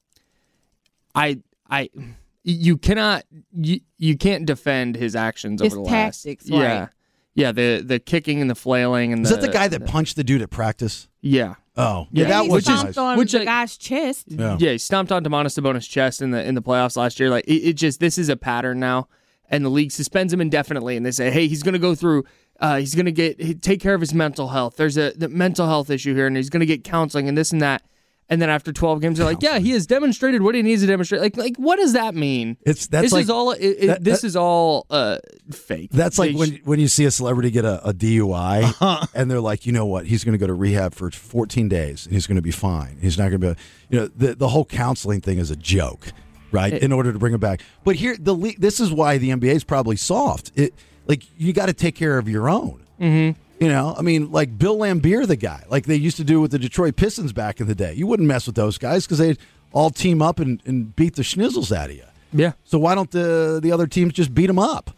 I, I, you cannot, you, you can't defend his actions His over the last. tactics, Yeah, right. yeah. The the kicking and the flailing and Is the, that the guy that punched the dude at practice? Yeah. Oh, Yeah, yeah, that he was stomped nice. on Which the I- guy's chest. Yeah. Yeah, he stomped on Demonis Sabonis' chest in the in the playoffs last year. Like it, it just this is a pattern now, and the league suspends him indefinitely, and they say, hey, he's going to go through, uh, he's going to get he, take care of his mental health. There's a the mental health issue here, and he's going to get counseling and this and that. And then after twelve games, they're like, yeah, he has demonstrated what he needs to demonstrate. Like, like what does that mean? It's that's this like, is all. It, it, that, this that, is all uh, fake. That's like They when sh- when you see a celebrity get a, a D U I, Uh-huh. and they're like, you know what, he's going to go to rehab for fourteen days, and he's going to be fine. He's not going to be, you know, the the whole counseling thing is a joke, right? It- in order to bring him back. But here, the le- this is why the N B A is probably soft. It like you got to take care of your own. Mm-hmm. You know, I mean, like Bill Laimbeer, the guy, like they used to do with the Detroit Pistons back in the day. You wouldn't mess with those guys because they'd all team up and, and beat the schnizzles out of you. Yeah. So why don't the the other teams just beat them up?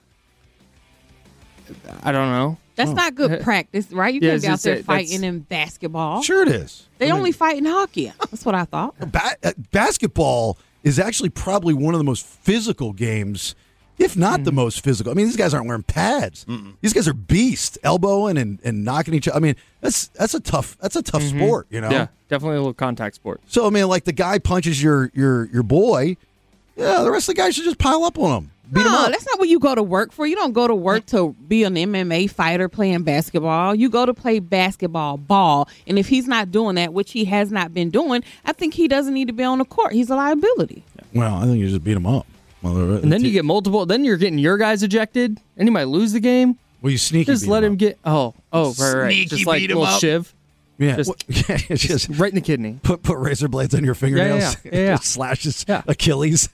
I don't know. That's not good practice, right? You Yeah, can't be it's out just there that- fighting that's- in basketball. Sure it is. They I mean- only fight in hockey. That's what I thought. Ba- uh, basketball is actually probably one of the most physical games, if not the most physical. I mean, these guys aren't wearing pads. These guys are beasts, elbowing and, and knocking each other. I mean, that's that's a tough that's a tough sport, you know. Yeah, definitely a little contact sport. So I mean, like the guy punches your your your boy, yeah, the rest of the guys should just pile up on him, beat him No, up. that's not what you go to work for. You don't go to work to be an M M A fighter playing basketball. You go to play basketball ball. And if he's not doing that, which he has not been doing, I think he doesn't need to be on the court. He's a liability. Well, I think you just beat him up. Well, And then you get multiple. Then you're getting your guys ejected, and you might lose the game. Well, you sneaky Just beat let him him get. Oh, oh, right, right. Sneaky Just like beat a him little up. shiv. Yeah, Just, well, yeah, it's just right in the kidney. put put razor blades on your fingernails. yeah, yeah, yeah. Just slashes Yeah. Achilles.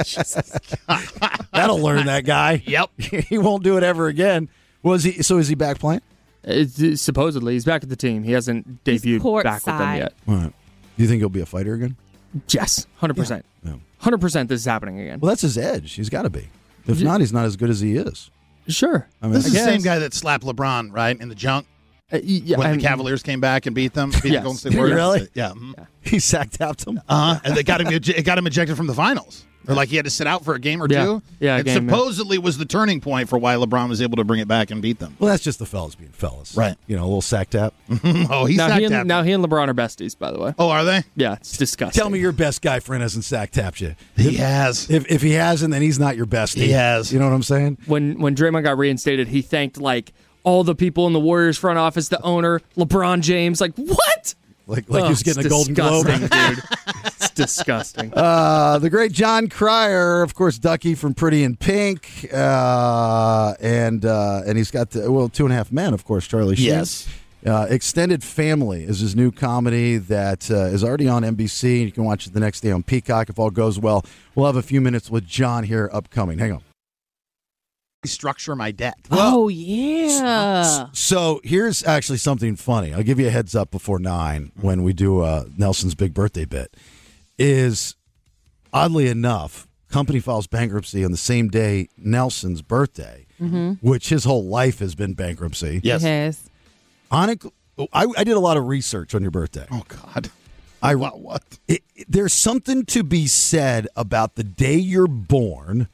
That'll learn that guy. Yep. He won't do it ever again. Was he? So is he back playing? It's, it's- supposedly, he's back at the team. He hasn't debuted back with them courtside. yet. All right. Do you think he'll be a fighter again? Yes, hundred percent. Yeah. Hundred percent. This is happening again. Well, that's his edge. He's got to be. If Yeah. not, he's not as good as he is. Sure. I mean, This I is the guess. same guy that slapped LeBron, right, in the junk Uh, y- yeah, when I'm- the Cavaliers came back and beat them. Beat the Yes. Golden State Did he Warriors. really? Yeah. mhm. He sack tapped him. Uh-huh. And they got him. It got him ejected from the finals. Or like he had to sit out for a game or Yeah. two. Yeah, a It game, yeah. supposedly was the turning point for why LeBron was able to bring it back and beat them. Well, that's just the fellas being fellas, Right. You know, a little sack tap. Oh, he's now, not he and, tapped. now he and LeBron are besties, by the way. Oh, are they? Yeah, it's disgusting. Tell me your best guy friend hasn't sack tapped you. He has. If if he hasn't, then he's not your bestie. He has. You know what I'm saying? when when Draymond got reinstated, he thanked like all the people in the Warriors front office, the owner, LeBron James. Like what? Like like Oh, he was getting a it's Golden Globe. disgusting, dude. It's disgusting. Uh, the great John Cryer, of course, Ducky from Pretty in Pink, uh, and uh, and he's got the, well, Two and a Half Men, of course, Charlie Sheen. Yes. Uh, Extended Family is his new comedy that uh, is already on N B C. You can watch it the next day on Peacock if all goes well. We'll have a few minutes with John here upcoming. Hang on. Structure my deck. Oh, yeah. So here's actually something funny. I'll give you a heads up before nine when we do uh, Nelson's big birthday bit. Is oddly enough, company files bankruptcy on the same day Nelson's birthday, which his whole life has been bankruptcy. Yes. It has. On I, I did a lot of research on your birthday. Oh, God. I What? what? It, it- there's something to be said about the day you're born,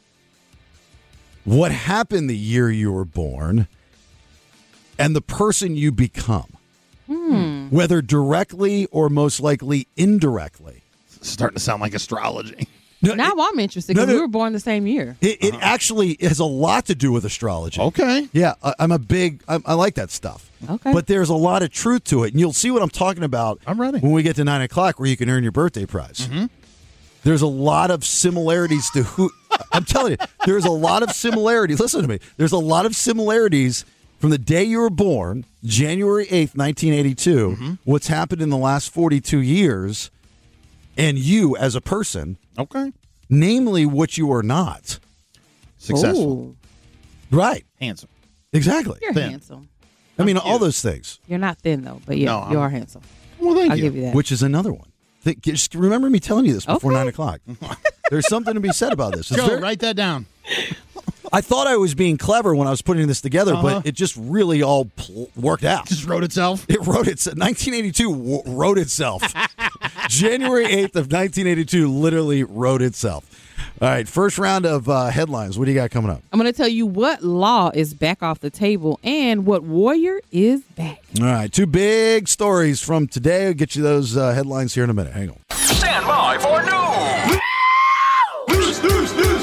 what happened the year you were born, and the person you become, whether directly or most likely indirectly. It's starting to sound like astrology. No, Now it, I'm interested no, because no. we were born the same year. it, it actually has a lot to do with astrology. Okay. Yeah, I, I'm a big. I, I like that stuff. Okay. But there's a lot of truth to it, and you'll see what I'm talking about. I'm ready. When we get to nine o'clock, where you can earn your birthday prize. There's a lot of similarities to who. I'm telling you, there's a lot of similarities. Listen to me. There's a lot of similarities from the day you were born, January eighth, nineteen eighty-two. What's happened in the last forty-two years, and you as a person, Okay. namely what you are not. Successful. Ooh, Right. Handsome. Exactly. you're Thin. handsome. I mean, all those things. You're not thin, though, but yeah, No, you I'm- are handsome. Well, thank I'll you. give you that. Which is another one. Think, just remember me telling you this before Okay. nine o'clock. There's something to be said about this. It's Joe, very- write that down. I thought I was being clever when I was putting this together, Uh-huh. but it just really all pl- worked out. Just wrote itself. It wrote itself. nineteen eighty-two w- wrote itself. January eighth of nineteen eighty-two literally wrote itself. All right, first round of uh, headlines. What do you got coming up? I'm going to tell you what law is back off the table and what warrior is back. All right, two big stories from today. I'll get you those uh, headlines here in a minute. Hang on. Stand by for news. News, news, news, news. It's time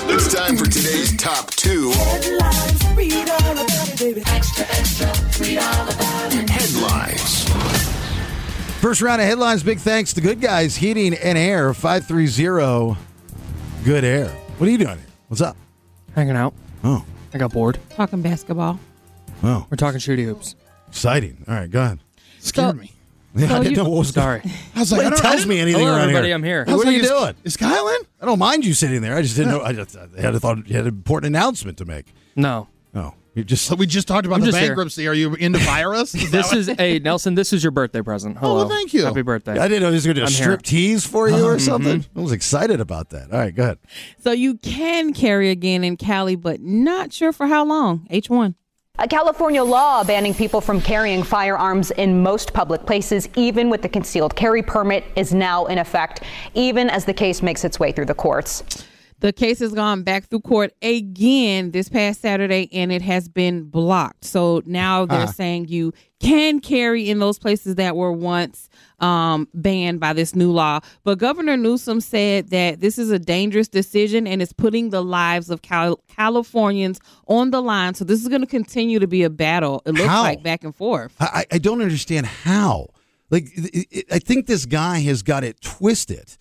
time for today's top two Headlines, read all about it, baby. Extra, extra, read all about it. headlines. First round of headlines, big thanks to Good Guys Heating and Air, five three zero Good Air. What are you doing here? What's up? Hanging out. Oh. I got bored. Talking basketball. Oh. We're talking shooty hoops. Exciting. All right, go ahead. Scared So- me. Yeah, So I didn't you- know what was Sorry. I was like, I Nobody don't, I tells didn't- me anything Hello, around everybody. here. I'm here. Hey, what are you is, doing? Is Kyle in? I don't mind you sitting there. I just didn't know. I just I had thought you had an important announcement to make. No. Oh, you just So we just talked about I'm the just here. bankruptcy. Are you into virus? Is that This what- is hey Nelson. This is your birthday present. Oh, Hello. well, thank you. Happy birthday. I didn't know he was going to do a I'm strip here. tease for you or Mhm. something. I was excited about that. All right, go ahead. So you can carry again in Cali, but not sure for how long. H one. A California law banning people from carrying firearms in most public places, even with the concealed carry permit, is now in effect, even as the case makes its way through the courts. The case has gone back through court again this past Saturday, and it has been blocked. So now they're Uh-huh. saying you can carry in those places that were once um, banned by this new law. But Governor Newsom said that this is a dangerous decision and is putting the lives of Cal- Californians on the line. So this is going to continue to be a battle. It looks How? like back and forth. I, I don't understand how. Like, it, it, I think this guy has got it twisted.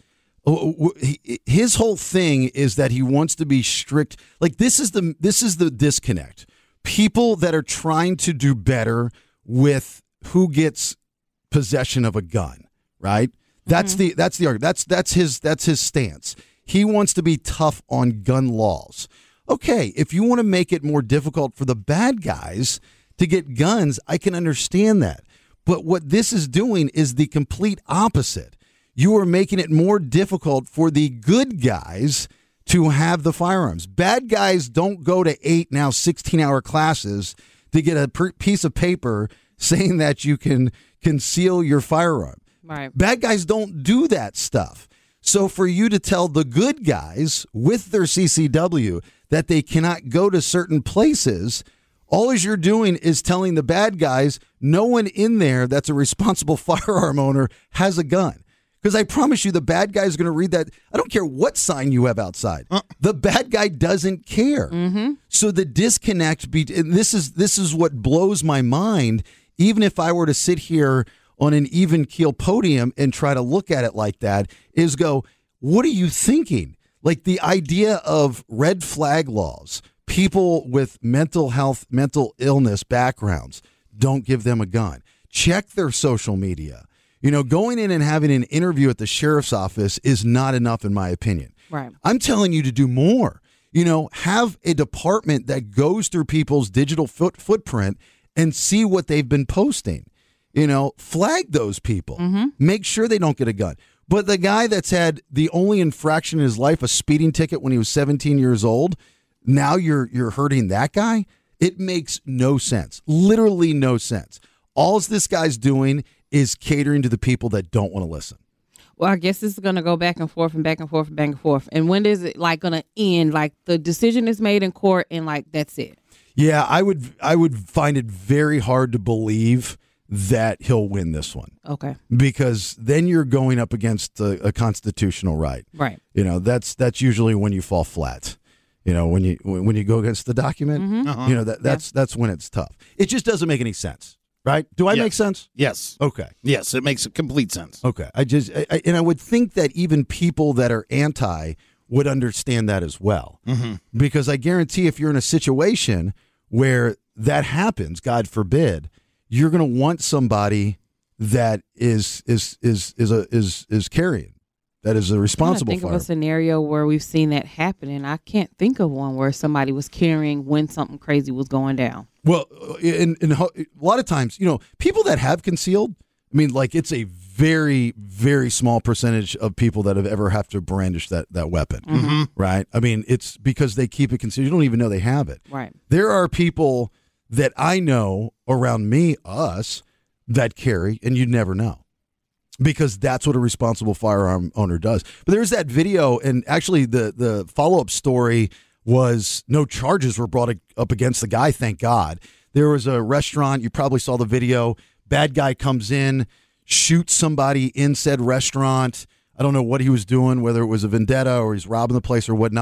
His whole thing is that he wants to be strict. Like, this is the this is the disconnect. People that are trying to do better with who gets possession of a gun, right? That's the that's the argument. That's that's his that's his stance. He wants to be tough on gun laws. Okay, if you want to make it more difficult for the bad guys to get guns, I can understand that. But what this is doing is the complete opposite. You are making it more difficult for the good guys to have the firearms. Bad guys don't go to eight, now sixteen-hour classes to get a per- piece of paper saying that you can conceal your firearm. Right. Bad guys don't do that stuff. So for you to tell the good guys with their C C W that they cannot go to certain places, all you're doing is telling the bad guys no one in there that's a responsible firearm owner has a gun. Because I promise you, the bad guy is going to read that. I don't care what sign you have outside. Uh. The bad guy doesn't care. Mm-hmm. So the disconnect, be, and this is this is what blows my mind. Even if I were to sit here on an even keel podium and try to look at it like that, is go, what are you thinking? Like the idea of red flag laws, people with mental health, mental illness backgrounds, don't give them a gun. Check their social media. You know, going in and having an interview at the sheriff's office is not enough, in my opinion. Right. I'm telling you to do more. You know, have a department that goes through people's digital foot footprint and see what they've been posting. You know, flag those people. Mm-hmm. Make sure they don't get a gun. But the guy that's had the only infraction in his life, a speeding ticket when he was seventeen years old, now you're you're hurting that guy? It makes no sense. Literally no sense. All this guy's doing is catering to the people that don't want to listen. Well, I guess this is going to go back and forth and back and forth and back and forth. And when is it like going to end? Like the decision is made in court and like that's it. Yeah, I would I would find it very hard to believe that he'll win this one. Okay. Because then you're going up against a, a constitutional right. Right. You know, that's that's usually when you fall flat. You know, when you when you go against the document, Mm-hmm. Uh-huh. you know, that that's that's when it's tough. It just doesn't make any sense. Right? Do I Yes. make sense? Yes. Okay. Yes, it makes complete sense. Okay. I just I, I- and I would think that even people that are anti would understand that as well. Mm-hmm. Because I guarantee if you're in a situation where that happens, God forbid, you're going to want somebody that is is is is a is is carrying, that is a responsible I think for of a scenario where we've seen that happen, and I can't think of one where somebody was carrying when something crazy was going down. Well, in, in a lot of times, you know, people that have concealed, I mean, like it's a very, very small percentage of people that have ever have to brandish that, that weapon, Mm-hmm. right? I mean, it's because they keep it concealed. You don't even know they have it. Right. There are people that I know around me, us, that carry, and you'd never know. Because that's what a responsible firearm owner does. But there's that video, and actually the, the follow-up story was no charges were brought up against the guy, thank God. There was a restaurant, you probably saw the video, bad guy comes in, shoots somebody in said restaurant. I don't know what he was doing, whether it was a vendetta or he's robbing the place or whatnot.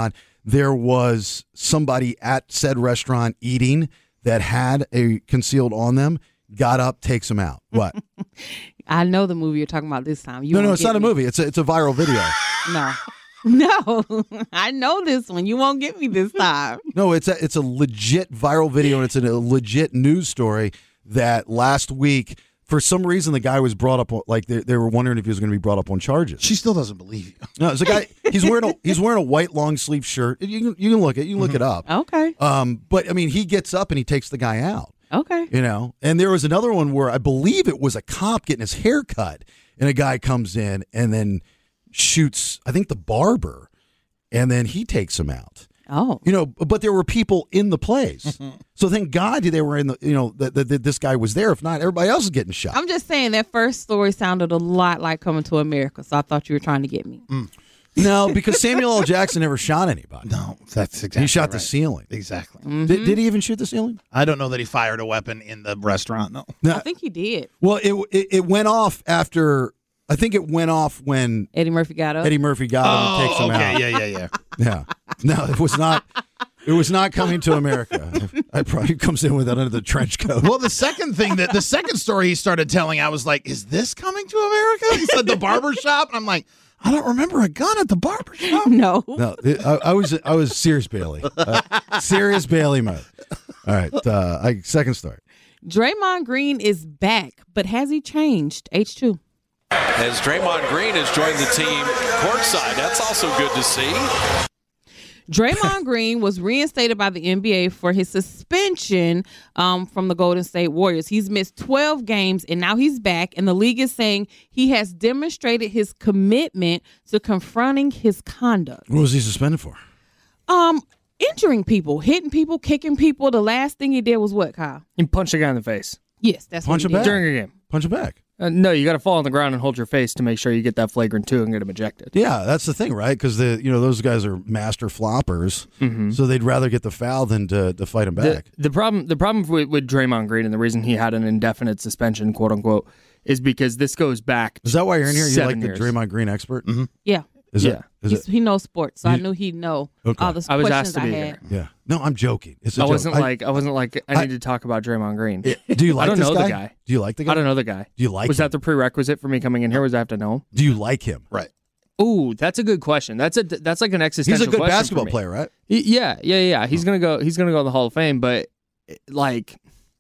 there was somebody at said restaurant eating that had a concealed on them, got up, takes them out. What? I know the movie you're talking about this time. You no, no, won't it's get not a me. movie. It's a, it's a viral video. No. No. I know this one. You won't get me this time. No, it's a, it's a legit viral video, and it's a legit news story that last week, for some reason, the guy was brought up, on- like they, they were wondering if he was going to be brought up on charges. She still doesn't believe you. No, it's a guy. He's wearing a he's wearing a white long sleeve shirt. You can you can look it. You can look it up. Okay. Um, but I mean, he gets up and he takes the guy out. Okay. You know, and there was another one where I believe it was a cop getting his hair cut, and a guy comes in and then shoots, I think, the barber, and then he takes him out. Oh. You know, but there were people in the place. So thank God they were in the, you know, that that this guy was there. If not, everybody else is getting shot. I'm just saying that first story sounded a lot like Coming to America, so I thought you were trying to get me. Mm. No, because Samuel L. Jackson never shot anybody. No, that's exactly He shot right. the ceiling. Exactly. Mm-hmm. Did, did he even shoot the ceiling? I don't know that he fired a weapon in the restaurant. No. I think he did. Well, it, it it went off after. I think it went off when Eddie Murphy got up. Eddie Murphy got him and takes him okay. out. Yeah, yeah, yeah. Yeah. No, it was not. It was not Coming to America. I probably comes in with that under the trench coat. Well, the second thing that the second story he started telling, I was like, "Is this Coming to America?" He said the barber shop. I'm like, I don't remember a gun at the barber shop. No. No, it, I, I was I was Sirius Bailey, uh, Sirius Bailey mode. All right, uh, I, second story. Draymond Green is back, but has he changed? H two. As Draymond Green has joined the team courtside, that's also good to see. Draymond Green was reinstated by the N B A for his suspension um, from the Golden State Warriors. He's missed twelve games, and now he's back, and the league is saying he has demonstrated his commitment to confronting his conduct. What was he suspended for? Um, injuring people, hitting people, kicking people. The last thing he did was what, Kyle? You punch a guy in the face. Yes, that's Punch what him he back did. During a game. Punch him back. Uh, no, you got to fall on the ground and hold your face to make sure you get that flagrant two and get him ejected. Yeah, that's the thing, right? Because the you know those guys are master floppers, Mhm. so they'd rather get the foul than to, to fight him The, back. the problem, the problem with, with Draymond Green and the reason he had an indefinite suspension, quote unquote, is because this goes back. Is that why you're in here? You seven like the years. Draymond Green expert? Mm-hmm. Yeah. Is Yeah. it? Is He's, it? he knows sports, so I You- knew he'd know Okay. all the I was questions asked to I be had. here. Yeah. No, I'm joking. It's a I joke. wasn't I- like I wasn't like I, I- need to talk about Draymond Green. Do you like I don't this know guy? the guy. Do you like the guy? I don't know the guy. Do you like Was him? that the prerequisite for me coming in here? Was I have to know him? Do you like him? Right. Ooh, that's a good question. That's a that's like an existential. He's a good question for basketball me. player, right? Y- Yeah, yeah, yeah. He's gonna go. He's gonna go to the Hall of Fame. But like,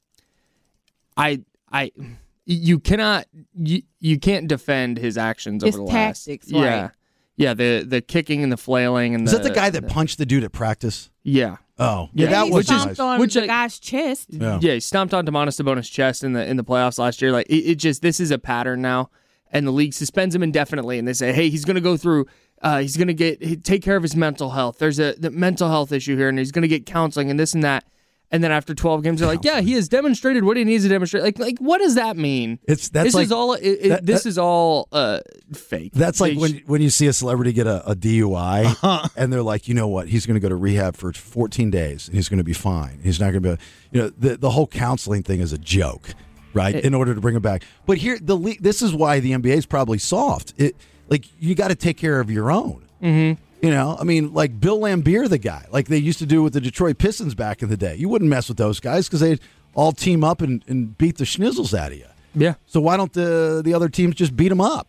I, I, you cannot, you, you can't defend his actions His over the last. tactics, Yeah, right. yeah. The the kicking and the flailing and Is the, that the guy that punched the dude at practice? Yeah. Oh, Yeah, yeah, that he was stomped nice. on Which the I- guy's chest. Yeah. Yeah, he stomped on Domantas Sabonis' chest in the in the playoffs last year. Like it, it just this is a pattern now, and the league suspends him indefinitely, and they say, hey, he's going to go through. Uh, he's going to get he- take care of his mental health. There's a the mental health issue here, and he's going to get counseling and this and that. And then after twelve games, they're like, yeah, he has demonstrated what he needs to demonstrate. Like, like what does that mean? It's that's this like is all. It, it, that- this that- is all uh, fake. That's like They when sh- when you see a celebrity get a, a D U I, Uh-huh. and they're like, you know what, he's going to go to rehab for fourteen days, and he's going to be fine. He's not going to be, you know, the the whole counseling thing is a joke, right? It- in order to bring him back. But here, the league, this is why the N B A is probably soft. It like you got to take care of your own. Mhm. You know, I mean, like Bill Laimbeer, the guy, like they used to do with the Detroit Pistons back in the day. You wouldn't mess with those guys because they'd all team up and, and beat the schnizzles out of you. Yeah. So why don't the the other teams just beat them up?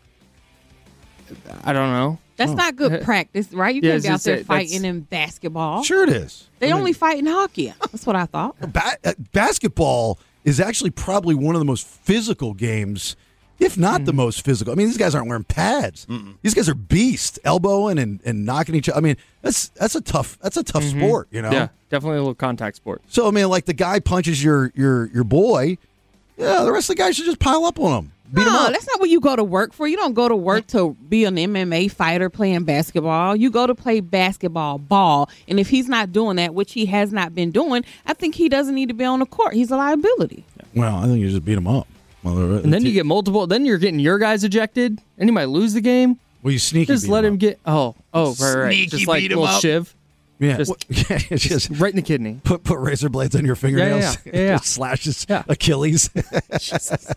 I don't know. That's not good practice, right? You Yeah, can't be it's out just there that- that's- fighting in basketball. Sure it is. They I mean- only fight in hockey. That's what I thought. Ba- uh, basketball is actually probably one of the most physical games, if not the most physical. I mean, these guys aren't wearing pads. These guys are beasts, elbowing and, and knocking each other. I mean, that's that's a tough that's a tough sport, you know. Yeah, definitely a little contact sport. So I mean, like the guy punches your your your boy, yeah, the rest of the guys should just pile up on him, beat him No, up. that's not what you go to work for. You don't go to work to be an M M A fighter playing basketball. You go to play basketball ball. And if he's not doing that, which he has not been doing, I think he doesn't need to be on the court. He's a liability. Well, I think you just beat him up. Well, And then you get multiple. Then you're getting your guys ejected, and you might lose the game. well, you sneaky. Just beat let him him up. get. Oh, oh, right, right. Sneaky Just like beat a him little up. shiv, Yeah, just- well, yeah, it's just right in the kidney. put put razor blades on your fingernails. yeah, yeah, yeah. Just slashes Yeah. Achilles.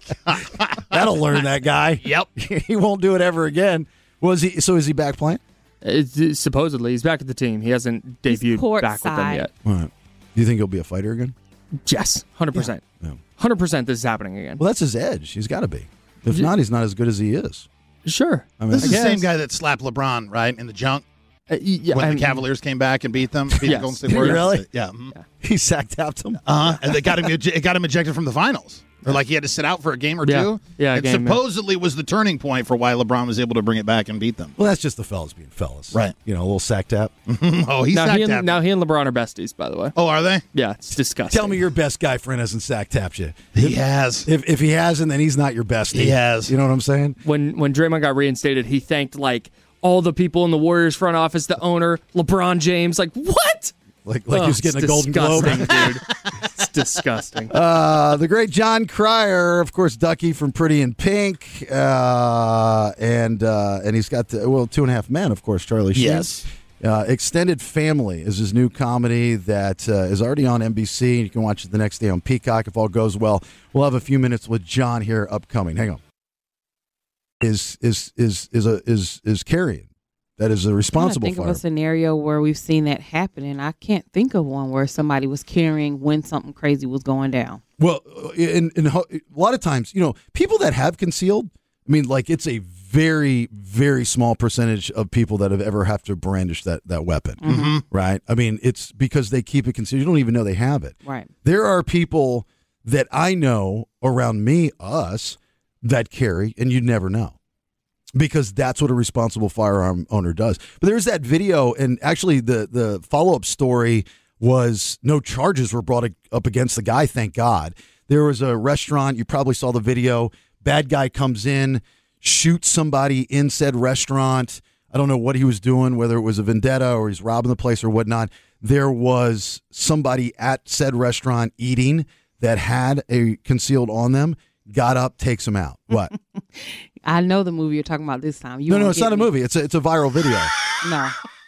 That'll learn that guy. Yep. He won't do it ever again. Was he? So is he back playing? It's, it's, supposedly, he's back at the team. He hasn't debuted back with them yet. All right. Do you think he'll be a fighter again? Yes, one hundred percent. Yeah. Yeah. one hundred percent this is happening again. Well, that's his edge. He's got to be. If not, he's not as good as he is. Sure. I mean, this I is guess. the same guy that slapped LeBron, right, in the junk? Uh, yeah, when I'm, the Cavaliers came back and beat them, beat Yes. the Golden State Warriors. Really? Yeah. Mm-hmm. yeah. He sack tapped him. Uh huh. And they got him. It got him ejected from the finals. Or like he had to sit out for a game or Yeah. two. Yeah, a It game, supposedly was the turning point for why LeBron was able to bring it back and beat them. Well, that's just the fellas being fellas. Right. You know, a little sack tap. oh, he's now sack he, and, tapped. now he and LeBron are besties, by the way. Oh, are they? Yeah, it's disgusting. Tell me your best guy friend hasn't sack tapped you. He has. If if he hasn't, then he's not your bestie. He has. You know what I'm saying? When when Draymond got reinstated, he thanked like all the people in the Warriors front office, the owner, LeBron James. Like what? Like like oh, he was getting a Golden Globe. dude. It's disgusting. Uh, the great John Cryer, of course, Ducky from Pretty in Pink, uh, and uh, and he's got the, well Two and a Half Men, of course, Charlie Sheen. Yes. Uh, Extended Family is his new comedy that uh, is already on N B C. You can watch it the next day on Peacock if all goes well. We'll have a few minutes with John here upcoming. Hang on. Is is is is a is is carrying. That is a responsible I think fire. of a scenario where we've seen that happen, and I can't think of one where somebody was carrying when something crazy was going down. Well, in, in a lot of times, you know, people that have concealed, I mean, like it's a very, very small percentage of people that have ever have to brandish that, that weapon, Mm-hmm. right? I mean, it's because they keep it concealed. You don't even know they have it. Right. There are people that I know around me, us, that carry, and you'd never know. Because that's what a responsible firearm owner does. But there's that video, and actually the, the follow-up story was no charges were brought up against the guy, thank God. There was a restaurant, you probably saw the video, bad guy comes in, shoots somebody in said restaurant. I don't know what he was doing, whether it was a vendetta or he's robbing the place or whatnot. There was somebody at said restaurant eating that had a concealed on them, got up, takes him out. What? I know the movie you're talking about this time. You no, no, won't it's get not a me. movie. It's a, it's a viral video. No.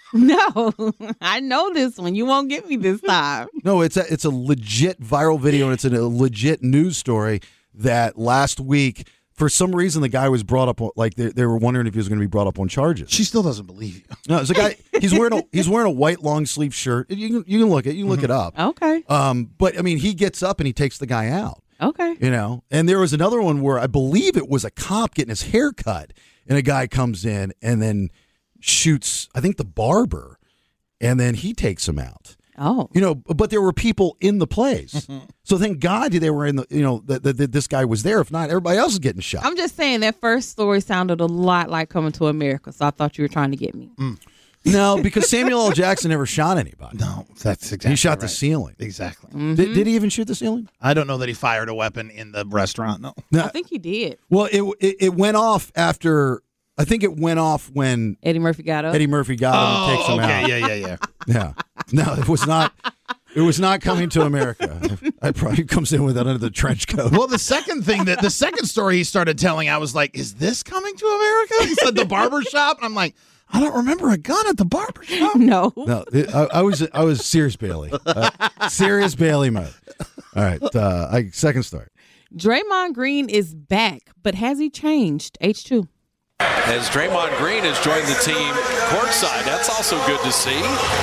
No. I know this one. You won't get me this time. No, it's a it's a legit viral video, and it's a legit news story that last week, for some reason, the guy was brought up, on, like they, they were wondering if he was going to be brought up on charges. She still doesn't believe you. No, it's a guy. He's wearing a he's wearing a white long sleeve shirt. You can you can look it. You can look it up. Okay. Um, but I mean, he gets up and he takes the guy out. Okay. You know, and there was another one where I believe it was a cop getting his hair cut, and a guy comes in and then shoots, I think, the barber, and then he takes him out. Oh. You know, but there were people in the place. So thank God they were in the, you know, that that this guy was there. If not, everybody else is getting shot. I'm just saying that first story sounded a lot like Coming to America, so I thought you were trying to get me. Mm. No, because Samuel L. Jackson never shot anybody. No, that's exactly He shot right. the ceiling. Exactly. Mm-hmm. Did, did he even shoot the ceiling? I don't know that he fired a weapon in the restaurant. No. No. I think he did. Well, it, it it went off after. I think it went off when Eddie Murphy got up. Eddie Murphy got him and Oh, takes him okay. out. Yeah, yeah, yeah. Yeah. No, it was not. It was not Coming to America. I probably comes in with that under the trench coat. Well, the second thing that the second story he started telling, I was like, "Is this Coming to America?" He said the barber shop. I'm like, I don't remember a gun at the barber shop. No. No, it, I, I was I was Serious Bailey, uh, Serious Bailey mode. All right, uh, I, second story. Draymond Green is back, but has he changed? H two. As Draymond Green has joined the team courtside, that's also good to see.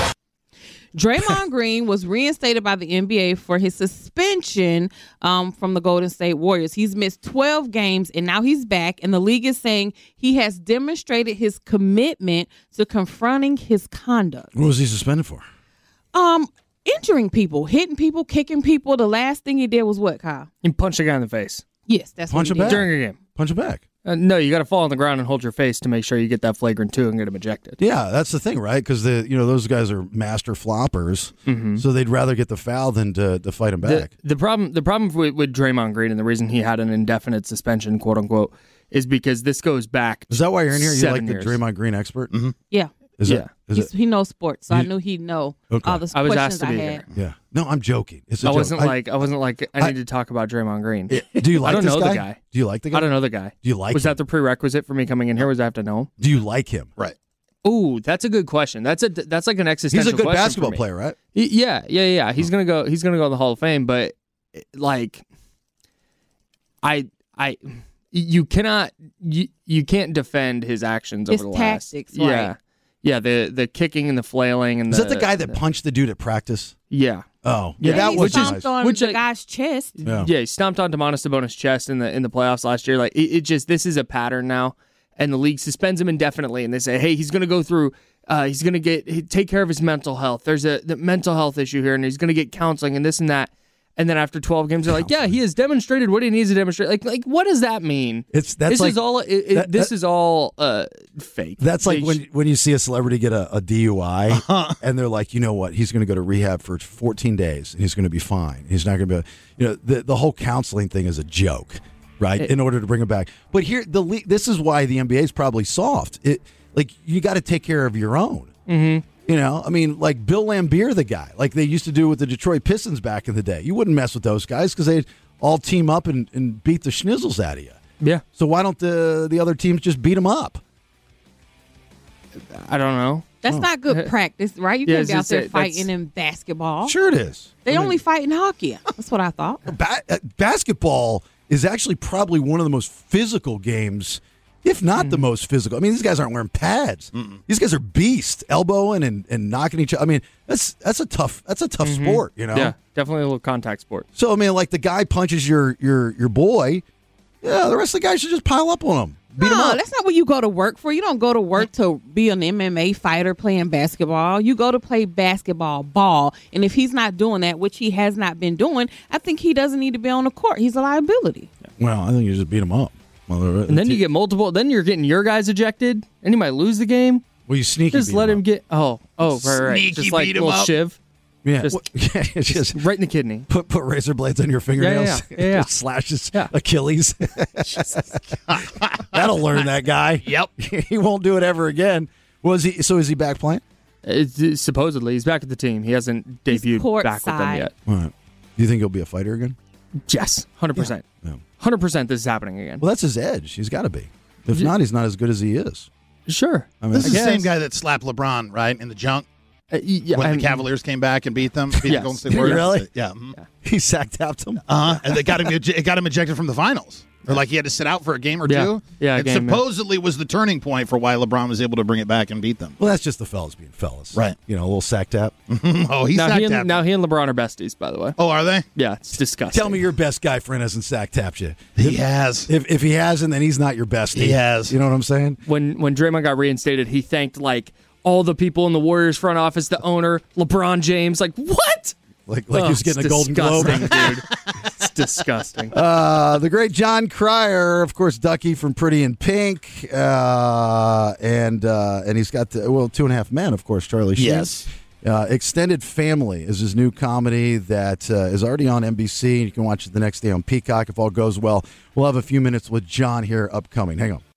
Draymond Green was reinstated by the N B A for his suspension um, from the Golden State Warriors. He's missed twelve games, and now he's back, and the league is saying he has demonstrated his commitment to confronting his conduct. What was he suspended for? Um, injuring people, hitting people, kicking people. The last thing he did was what, Kyle? You punch a guy in the face. Yes, that's Punch what him he did. back. During a game. Punch him back. Uh, no, you got to fall on the ground and hold your face to make sure you get that flagrant two and get him ejected. Yeah, that's the thing, right? Because the you know those guys are master floppers, Mm-hmm. so they'd rather get the foul than to, to fight him The, back. the problem, the problem with, with Draymond Green and the reason he had an indefinite suspension, quote unquote, is because this goes back. Is that why you're in here? You seven like years. the Draymond Green expert? Mm-hmm. Yeah. Is Yeah. it? Is He's, it? he knows sports, so I You- knew he'd know Okay. all the I was questions asked to I be had. here. Yeah. No, I'm joking. It's a I joke. wasn't I- like I wasn't like I I- need to talk about Draymond Green. Do you like I don't this know guy? the guy. Do you like the guy? I don't know the guy. Do you like Was him? that the prerequisite for me coming in here? Was I have to know him? Do you like him? Right. Ooh, that's a good question. That's a that's like an existential. He's a good question basketball for me. player, right? Y- Yeah, yeah, yeah. He's gonna go. He's gonna go to the Hall of Fame. But like, I, I, you cannot, you, you can't defend his actions His over the tactics, last. right. Yeah, Yeah, the the kicking and the flailing and Is the, that the guy that the, punched the dude at practice? Yeah. Oh, yeah. yeah that he was stomped nice. on Which- the guy's chest. Yeah. Yeah, he stomped on Domantas Sabonis' chest in the in the playoffs last year. Like it, it just this is a pattern now, and the league suspends him indefinitely, and they say, hey, he's going to go through. Uh, he's going to get he, take care of his mental health. There's a the mental health issue here, and he's going to get counseling and this and that. And then after twelve games, they're like, yeah, he has demonstrated what he needs to demonstrate. Like, like what does that mean? It's that's this like, is all. It, it, that- this that- is all uh, fake. That's like They when sh- when you see a celebrity get a, a D U I, Uh-huh. and they're like, you know what, he's going to go to rehab for fourteen days, and he's going to be fine. He's not going to be, you know, the the whole counseling thing is a joke, right? It- in order to bring him back. But here, the league, this is why the N B A is probably soft. It like you got to take care of your own. Mm-hmm. You know, I mean, like Bill Laimbeer, the guy, like they used to do with the Detroit Pistons back in the day. You wouldn't mess with those guys because they'd all team up and, and beat the schnizzles out of you. Yeah. So why don't the the other teams just beat them up? I don't know. That's not good practice, right? You Yeah, can't be out it's- there it's- fighting in basketball. Sure it is. They I mean- only fight in hockey. That's what I thought. Ba- uh, basketball is actually probably one of the most physical games, if not the most physical. I mean, these guys aren't wearing pads. These guys are beasts, elbowing and, and knocking each other. I mean, that's that's a tough that's a tough sport, you know. Yeah, definitely a little contact sport. So I mean, like the guy punches your your your boy, yeah, the rest of the guys should just pile up on him, beat him No, up. that's not what you go to work for. You don't go to work to be an M M A fighter playing basketball. You go to play basketball ball. And if he's not doing that, which he has not been doing, I think he doesn't need to be on the court. He's a liability. Well, I think you just beat him up. Well, And then you get multiple. Then you're getting your guys ejected, and you might lose the game. well, you sneaky. Just beat let him up. get. Oh, oh, right, right. Sneaky Just like beat him little up. shiv. Yeah, Just- well, yeah, it's just Right in the kidney. put put razor blades on your fingernails. yeah, yeah, yeah. Just slashes Yeah. Achilles. That'll learn that guy. Yep. he won't do it ever again. Was he? So is he back playing? It's, it's- supposedly, he's back at the team. He hasn't debuted court back with them side. yet. All right. Do you think he'll be a fighter again? Yes, hundred percent. Yeah. Hundred percent. This is happening again. Well, that's his edge. He's got to be. If not, he's not as good as he is. Sure. I mean, This is I the same guess. guy that slapped LeBron, right, in the junk Uh, y- yeah, when I the mean, Cavaliers came back and beat them. Beat the Yes. Golden State Warriors. Really? Yeah. mhm. He sack tapped him. Uh-huh. And they got him. It got him ejected from the finals. Or like he had to sit out for a game or Yeah. two. Yeah, a It game, yeah. supposedly was the turning point for why LeBron was able to bring it back and beat them. Well, that's just the fellas being fellas. Right. You know, a little sack tap. Oh, he's now sacked he and, at now he and LeBron are besties, by the way. Oh, are they? Yeah, it's disgusting. Tell me your best guy friend hasn't sack tapped you. He has. If if he hasn't, then he's not your bestie. He has. You know what I'm saying? when when Draymond got reinstated, he thanked like all the people in the Warriors front office, the owner, LeBron James. Like what? Like like Oh, he was getting a it's Golden Globe. disgusting, dude. It's disgusting. Uh, the great John Cryer, of course, Ducky from Pretty in Pink, uh, and uh, and he's got the, well Two and a Half Men, of course, Charlie Sheen. Yes. Uh, Extended Family is his new comedy that uh, is already on N B C. You can watch it the next day on Peacock if all goes well. We'll have a few minutes with John here upcoming. Hang on.